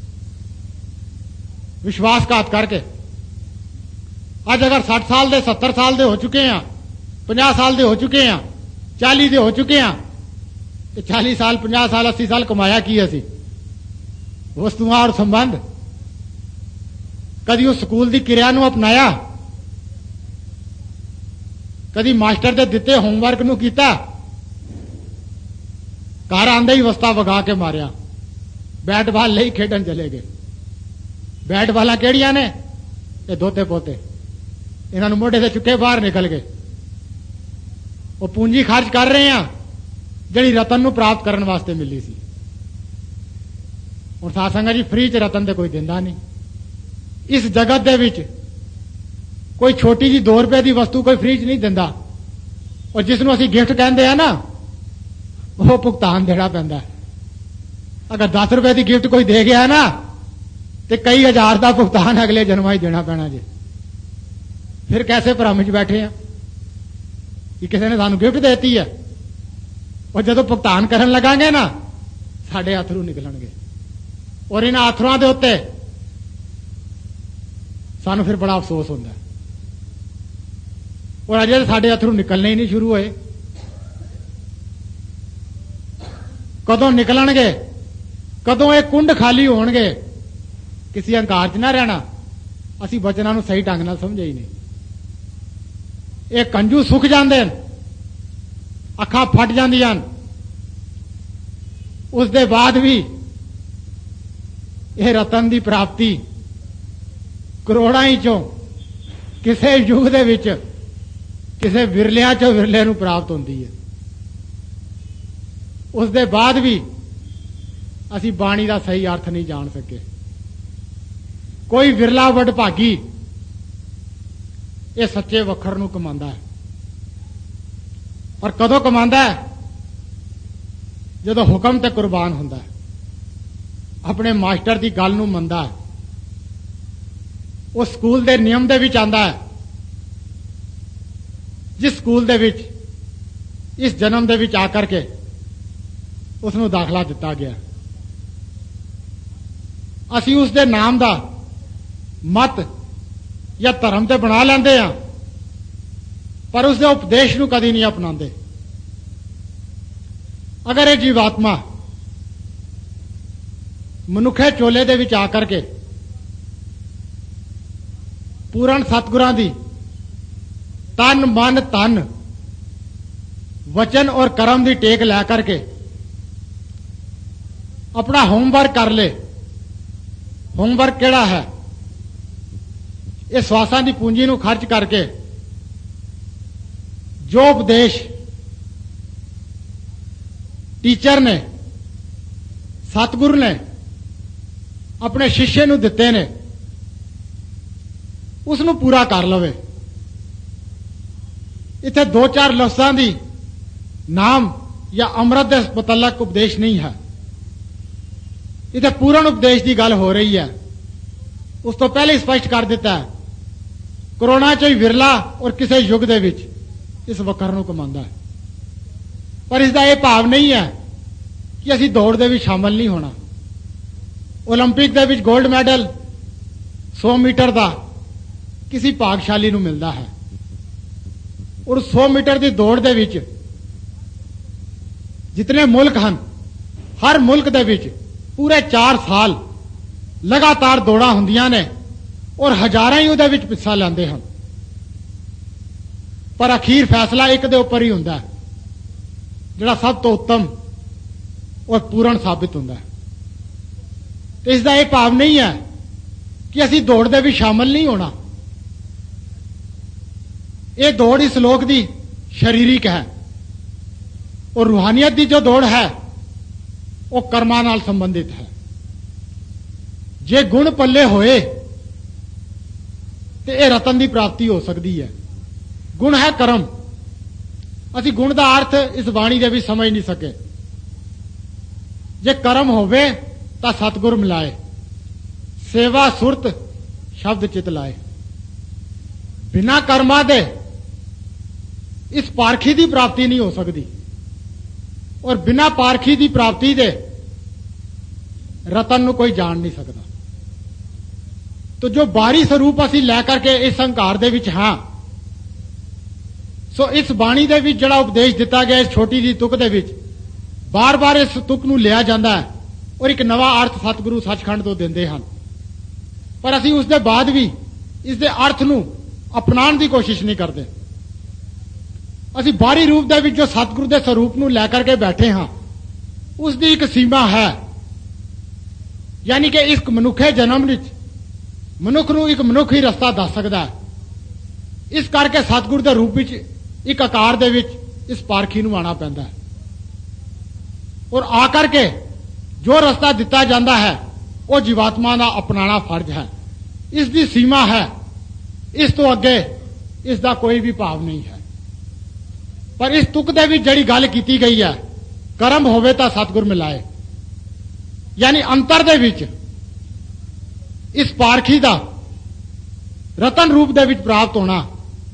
विश्वासघात करके। अज अगर साठ साल के सत्तर साल के हो चुके हैं, पचास साल के हो चुके हैं, चाली के हो चुके हैं, तो चालीस साल पचास साल अस्सी साल कमाया की असी? वस्तुआं और संबंध। कदी उस स्कूल की क्रिया नूं अपनाया? कदी मास्टर दे दिते होमवर्क नूं कीता? घर आंदे ही वस्ता वगा के मारिया, बैट बॉल ले खेडन चले गए। बैट बॉलां केड़ियां ने? ये दोते पोते, इन्हां नूं मोढे ते चुके बाहर निकल गए। वो पूंजी खर्च कर रहे हैं जिहड़ी रतन नूं प्राप्त करने वास्ते मिली सी। और साथ संगत जी फ्री च रतन ते कोई दिंदा नहीं। इस जगत दे विच कोई छोटी जी दो रुपए की वस्तु कोई फ्री च नहीं दिंदा। और जिसनों असीं गिफ्ट कहते हैं ना, वो भुगतान देना पैंदा है। अगर दस रुपए की गिफ्ट कोई दे गया ना, तो कई हजार का भुगतान अगले जन्म ही देना पैना जी। फिर कैसे भ्रम च बैठे हैं कि किसी ने सानू गिफ्ट देती है, और जदों भुगतान करन लगांगे ना, साडे अथरू निकलणगे। और इन्हां अथरुआं दे उत्ते सानू फिर बड़ा अफसोस होंदा है। और अजे साडे अथरू निकलने ही नहीं शुरू होए। कदों निकलणगे, कदों ये कुंड खाली होणगे, किसी अहंकार च ना रहना। असी बचनां नूं सही ढंग नाल समझे ही नहीं। ये कंजू सुख जांदे न, अखां फट जांदियां, उस दे बाद भी यह रतन की प्राप्ति करोड़ां ही चों किसे युग दे विच किसे विरलियां चों विरले नूं प्राप्त होंदी है। उस दे बाद भी असी बाणी का सही अर्थ नहीं जान सके। कोई विरला वडभागी ये सच्चे वखर नूं कमांदा है। और कदों कमांदा है? जदों हुक्म ते कुर्बान हुंदा है, अपने मास्टर की गल नूं मनदा है, उस स्कूल के नियम दे विच आंदा है जिस स्कूल दे विच इस जन्म दे विच आकर के उसनूं दाखला दिता गया। असी उस दे नाम दा मत या धर्म ते बना लैंदे हैं, पर उसके उपदेश नूं कदी नहीं अपनाते। अगर ये जीवात्मा मनुखे चोले दे विच आकर के पूर्ण सतगुरां दी तन मन तन वचन और कर्म की टेक लै करके अपना होमवर्क कर ले। होमवर्क केड़ा है? ये श्वासां की पूंजी नूं खर्च करके जो उपदेश टीचर ने, सतगुरु ने ਆਪਣੇ ਸ਼ਿਸ਼ੇ ਨੂੰ ਦਿੱਤੇ ਨੇ ਉਸ ਨੂੰ ਪੂਰਾ ਕਰ ਲਵੇ। ਇੱਥੇ ਦੋ ਚਾਰ ਲਫ਼ਜ਼ਾਂ ਦੀ ਨਾਮ ਜਾਂ ਅੰਮ੍ਰਿਤ ਦੇ ਮੁਤਲਕ ਉਪਦੇਸ਼ ਨਹੀਂ ਹੈ, ਇੱਥੇ ਪੂਰਨ ਉਪਦੇਸ਼ ਦੀ ਗੱਲ ਹੋ ਰਹੀ ਹੈ। ਉਸ ਤੋਂ ਪਹਿਲੇ ਸਪਸ਼ਟ ਕਰ ਦਿੱਤਾ ਹੈ ਕਰੋਨਾ ਚ ਹੀ ਵਿਰਲਾ ਔਰ ਕਿਸੇ ਯੁੱਗ ਦੇ ਵਿੱਚ ਇਸ ਵਕਰ ਨੂੰ ਕਮਾਉਂਦਾ ਹੈ। ਪਰ ਇਸ ਦਾ ਇਹ ਭਾਵ ਨਹੀਂ ਹੈ ਕਿ ਅਸੀਂ ਦੌੜ ਦੇ ਵਿੱਚ ਸ਼ਾਮਲ ਨਹੀਂ ਹੋਣਾ। ਓਲੰਪਿਕ ਦੇ ਵਿੱਚ ਗੋਲਡ ਮੈਡਲ ਸੌ ਮੀਟਰ ਦਾ ਕਿਸੇ ਭਾਗਸ਼ਾਲੀ ਨੂੰ ਮਿਲਦਾ ਹੈ ਔਰ ਸੌ ਮੀਟਰ ਦੀ ਦੌੜ ਦੇ ਵਿੱਚ ਜਿਤਨੇ ਮੁਲਕ ਹਨ, ਹਰ ਮੁਲਕ ਦੇ ਵਿੱਚ ਪੂਰੇ ਚਾਰ ਸਾਲ ਲਗਾਤਾਰ ਦੌੜਾਂ ਹੁੰਦੀਆਂ ਨੇ ਔਰ ਹਜ਼ਾਰਾਂ ਹੀ ਉਹਦੇ ਵਿੱਚ ਹਿੱਸਾ ਲੈਂਦੇ ਹਨ। ਪਰ ਅਖੀਰ ਫੈਸਲਾ ਇੱਕ ਦੇ ਉੱਪਰ ਹੀ ਹੁੰਦਾ ਹੈ ਜਿਹੜਾ ਸਭ ਤੋਂ ਉੱਤਮ ਔਰ ਪੂਰਨ ਸਾਬਿਤ ਹੁੰਦਾ ਹੈ। ਤੇ ਇਸ ਦਾ ਇਹ ਭਾਵ ਨਹੀਂ ਹੈ ਕਿ ਅਸੀਂ ਦੌੜ ਦੇ ਵਿੱਚ ਸ਼ਾਮਲ ਨਹੀਂ ਹੋਣਾ। ਇਹ ਦੌੜ ਇਸ ਲੋਕ ਦੀ ਸਰੀਰਿਕ ਹੈ ਔਰ ਰੂਹਾਨੀਅਤ ਦੀ ਜੋ ਦੌੜ ਹੈ ਉਹ ਕਰਮਾਂ ਨਾਲ ਸੰਬੰਧਿਤ ਹੈ। ਜੇ ਗੁਣ ਪੱਲੇ ਹੋਏ ਤੇ ਇਹ ਰਤਨ ਦੀ ਪ੍ਰਾਪਤੀ ਹੋ ਸਕਦੀ ਹੈ। ਗੁਣ ਹੈ ਕਰਮ। ਅਸੀਂ ਗੁਣ ਦਾ ਅਰਥ ਇਸ ਬਾਣੀ ਦੇ ਵਿੱਚ ਸਮਝ ਨਹੀਂ ਸਕੇ। ਜੇ ਕਰਮ ਹੋਵੇ ਤਾਂ ਸਤਿਗੁਰ ਮਿਲਾਏ, ਸੇਵਾ ਸੁਰਤ ਸ਼ਬਦ ਚਿਤ ਲਾਏ। ਬਿਨਾਂ ਕਰਮਾਂ ਦੇ ਇਸ ਪਾਰਖੀ ਦੀ ਪ੍ਰਾਪਤੀ ਨਹੀਂ ਹੋ ਸਕਦੀ ਔਰ ਬਿਨਾਂ ਪਾਰਖੀ ਦੀ ਪ੍ਰਾਪਤੀ ਦੇ ਰਤਨ ਨੂੰ ਕੋਈ ਜਾਣ ਨਹੀਂ ਸਕਦਾ। ਤੋ ਜੋ ਬਾਹਰੀ ਸਰੂਪ ਅਸੀਂ ਲੈ ਕਰਕੇ ਇਸ ਸੰਘਾਰ ਦੇ ਵਿੱਚ ਹਾਂ, ਸੋ ਇਸ ਬਾਣੀ ਦੇ ਵਿੱਚ ਜਿਹੜਾ ਉਪਦੇਸ਼ ਦਿੱਤਾ ਗਿਆ ਇਸ ਛੋਟੀ ਜਿਹੀ ਤੁਕ ਦੇ ਵਿੱਚ ਬਾਰ-ਬਾਰ ਇਸ ਤੁਕ ਨੂੰ ਲਿਆ ਜਾਂਦਾ ਹੈ ਔਰ ਇੱਕ ਨਵਾਂ ਅਰਥ ਸਤਿਗੁਰੂ ਸੱਚਖੰਡ ਤੋਂ ਦਿੰਦੇ ਹਨ। ਪਰ ਅਸੀਂ ਉਸ ਦੇ ਬਾਅਦ ਵੀ ਇਸ ਦੇ ਅਰਥ ਨੂੰ ਅਪਣਾਉਣ ਦੀ ਕੋਸ਼ਿਸ਼ ਨਹੀਂ ਕਰਦੇ। ਅਸੀਂ ਬਾਹਰੀ ਰੂਪ ਦੇ ਵਿੱਚ ਜੋ ਸਤਿਗੁਰੂ ਦੇ ਸਰੂਪ ਨੂੰ ਲੈ ਕਰਕੇ ਬੈਠੇ ਹਾਂ ਉਸ ਦੀ ਇੱਕ ਸੀਮਾ ਹੈ, ਯਾਨੀ ਕਿ ਇਸ ਮਨੁੱਖੇ ਜਨਮ ਵਿੱਚ ਮਨੁੱਖ ਨੂੰ ਇੱਕ ਮਨੁੱਖ ਹੀ ਰਸਤਾ ਦੱਸ ਸਕਦਾ ਹੈ। ਇਸ ਕਰਕੇ ਸਤਿਗੁਰੂ ਦੇ ਰੂਪ ਵਿੱਚ ਇੱਕ ਆਕਾਰ ਦੇ ਵਿੱਚ ਇਸ ਪਾਰਖੀ ਨੂੰ ਆਉਣਾ ਪੈਂਦਾ ਹੈ ਔਰ ਆ ਕਰਕੇ ਜੋ ਰਸਤਾ ਦਿੱਤਾ ਜਾਂਦਾ ਹੈ ਉਹ ਜੀਵਾਤਮਾ ਦਾ ਅਪਣਾਣਾ ਫਰਜ਼ ਹੈ। ਇਸ ਦੀ ਸੀਮਾ ਹੈ, ਇਸ ਤੋਂ ਅੱਗੇ ਇਸ ਦਾ ਕੋਈ ਵੀ ਭਾਵ ਨਹੀਂ ਹੈ। ਪਰ ਇਸ ਤੁਕ ਦੇ ਵਿੱਚ ਜਿਹੜੀ ਗੱਲ ਕੀਤੀ ਗਈ ਹੈ ਕਰਮ ਹੋਵੇ ਤਾਂ ਸਤਿਗੁਰ ਮਿਲਾਏ, ਯਾਨੀ ਅੰਤਰ ਦੇ ਵਿੱਚ ਇਸ ਪਾਰਖੀ ਦਾ ਰਤਨ ਰੂਪ ਦੇ ਵਿੱਚ ਪ੍ਰਾਪਤ ਹੋਣਾ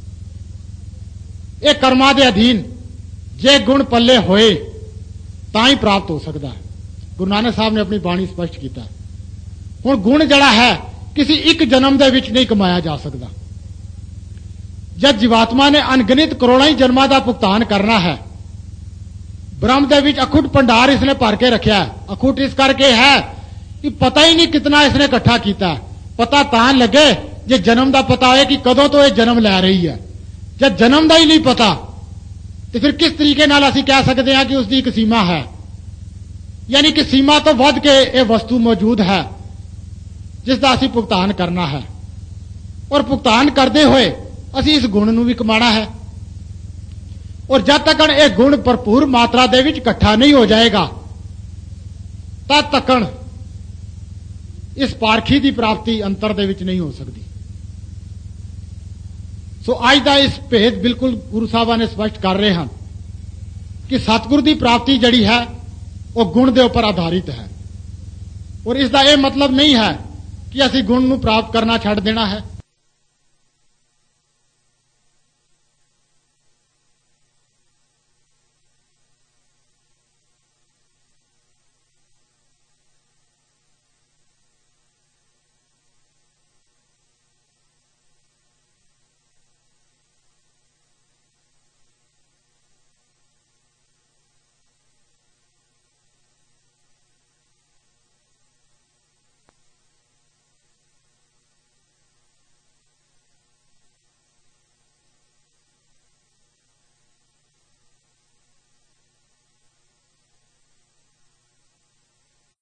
ਇਹ ਕਰਮਾਂ ਦੇ ਅਧੀਨ ਜੇ ਗੁਣ ਪੱਲੇ ਹੋਏ ਤਾਂ ਹੀ ਪ੍ਰਾਪਤ ਹੋ ਸਕਦਾ ਹੈ। ਗੁਰੂ ਨਾਨਕ ਸਾਹਿਬ ਨੇ ਆਪਣੀ ਬਾਣੀ ਸਪਸ਼ਟ ਕੀਤਾ। ਹੁਣ ਗੁਣ ਜਿਹੜਾ ਹੈ ਕਿਸੇ ਇੱਕ ਜਨਮ ਦੇ ਵਿੱਚ ਨਹੀਂ ਕਮਾਇਆ ਜਾ ਸਕਦਾ। ਜਦ ਜੀਵਾਤਮਾ ਨੇ ਅਣਗਿਣਤ ਕਰੋੜਾਂ ਹੀ ਜਨਮਾਂ ਦਾ ਭੁਗਤਾਨ ਕਰਨਾ ਹੈ, ਬ੍ਰਹਮ ਦੇ ਵਿੱਚ ਅਖੁੱਟ ਭੰਡਾਰ ਇਸਨੇ ਭਰ ਕੇ ਰੱਖਿਆ। ਅਖੁੱਟ ਇਸ ਕਰਕੇ ਹੈ ਕਿ ਪਤਾ ਹੀ ਨਹੀਂ ਕਿਤਨਾ ਇਸਨੇ ਇਕੱਠਾ ਕੀਤਾ। ਪਤਾ ਤਾਂ ਲੱਗੇ ਜੇ ਜਨਮ ਦਾ ਪਤਾ ਹੋਏ ਕਿ ਕਦੋਂ ਤੋਂ ਇਹ ਜਨਮ ਲੈ ਰਹੀ ਹੈ। ਜਦ ਜਨਮ ਦਾ ਹੀ ਨਹੀਂ ਪਤਾ ਤੇ ਫਿਰ ਕਿਸ ਤਰੀਕੇ ਨਾਲ ਅਸੀਂ ਕਹਿ ਸਕਦੇ ਹਾਂ ਕਿ ਉਸ ਦੀ ਇੱਕ ਸੀਮਾ ਹੈ, ਯਾਨੀ ਕਿ ਸੀਮਾ ਤੋਂ ਵੱਧ ਕੇ ਇਹ ਵਸਤੂ ਮੌਜੂਦ ਹੈ ਜਿਸ ਦਾ ਅਸੀਂ ਭੁਗਤਾਨ ਕਰਨਾ ਹੈ ਔਰ ਭੁਗਤਾਨ ਕਰਦੇ ਹੋਏ ਅਸੀਂ ਇਸ ਗੁਣ ਨੂੰ ਵੀ ਕਮਾਣਾ ਹੈ। ਔਰ ਜਦ ਤੱਕ ਇਹ ਗੁਣ ਭਰਪੂਰ ਮਾਤਰਾ ਦੇ ਵਿੱਚ ਇਕੱਠਾ ਨਹੀਂ ਹੋ ਜਾਏਗਾ ਤਦ ਤੱਕ ਇਸ ਪਾਰਖੀ ਦੀ ਪ੍ਰਾਪਤੀ ਅੰਤਰ ਦੇ ਵਿੱਚ ਨਹੀਂ ਹੋ ਸਕਦੀ। ਸੋ ਅੱਜ ਦਾ ਇਸ ਭੇਦ ਬਿਲਕੁਲ ਗੁਰੂ ਸਾਹਿਬਾਨ ਨੇ ਸਪਸ਼ਟ ਕਰ ਰਹੇ ਹਨ ਕਿ ਸਤਿਗੁਰ ਦੀ ਪ੍ਰਾਪਤੀ ਜਿਹੜੀ ਹੈ ਉਹ ਗੁਣ ਦੇ ਉੱਪਰ ਆਧਾਰਿਤ ਹੈ ਔਰ ਇਸ ਦਾ ਇਹ ਮਤਲਬ ਨਹੀਂ ਹੈ ਕਿ ਅਸੀਂ ਗੁਣ ਨੂੰ ਪ੍ਰਾਪਤ ਕਰਨਾ ਛੱਡ ਦੇਣਾ ਹੈ।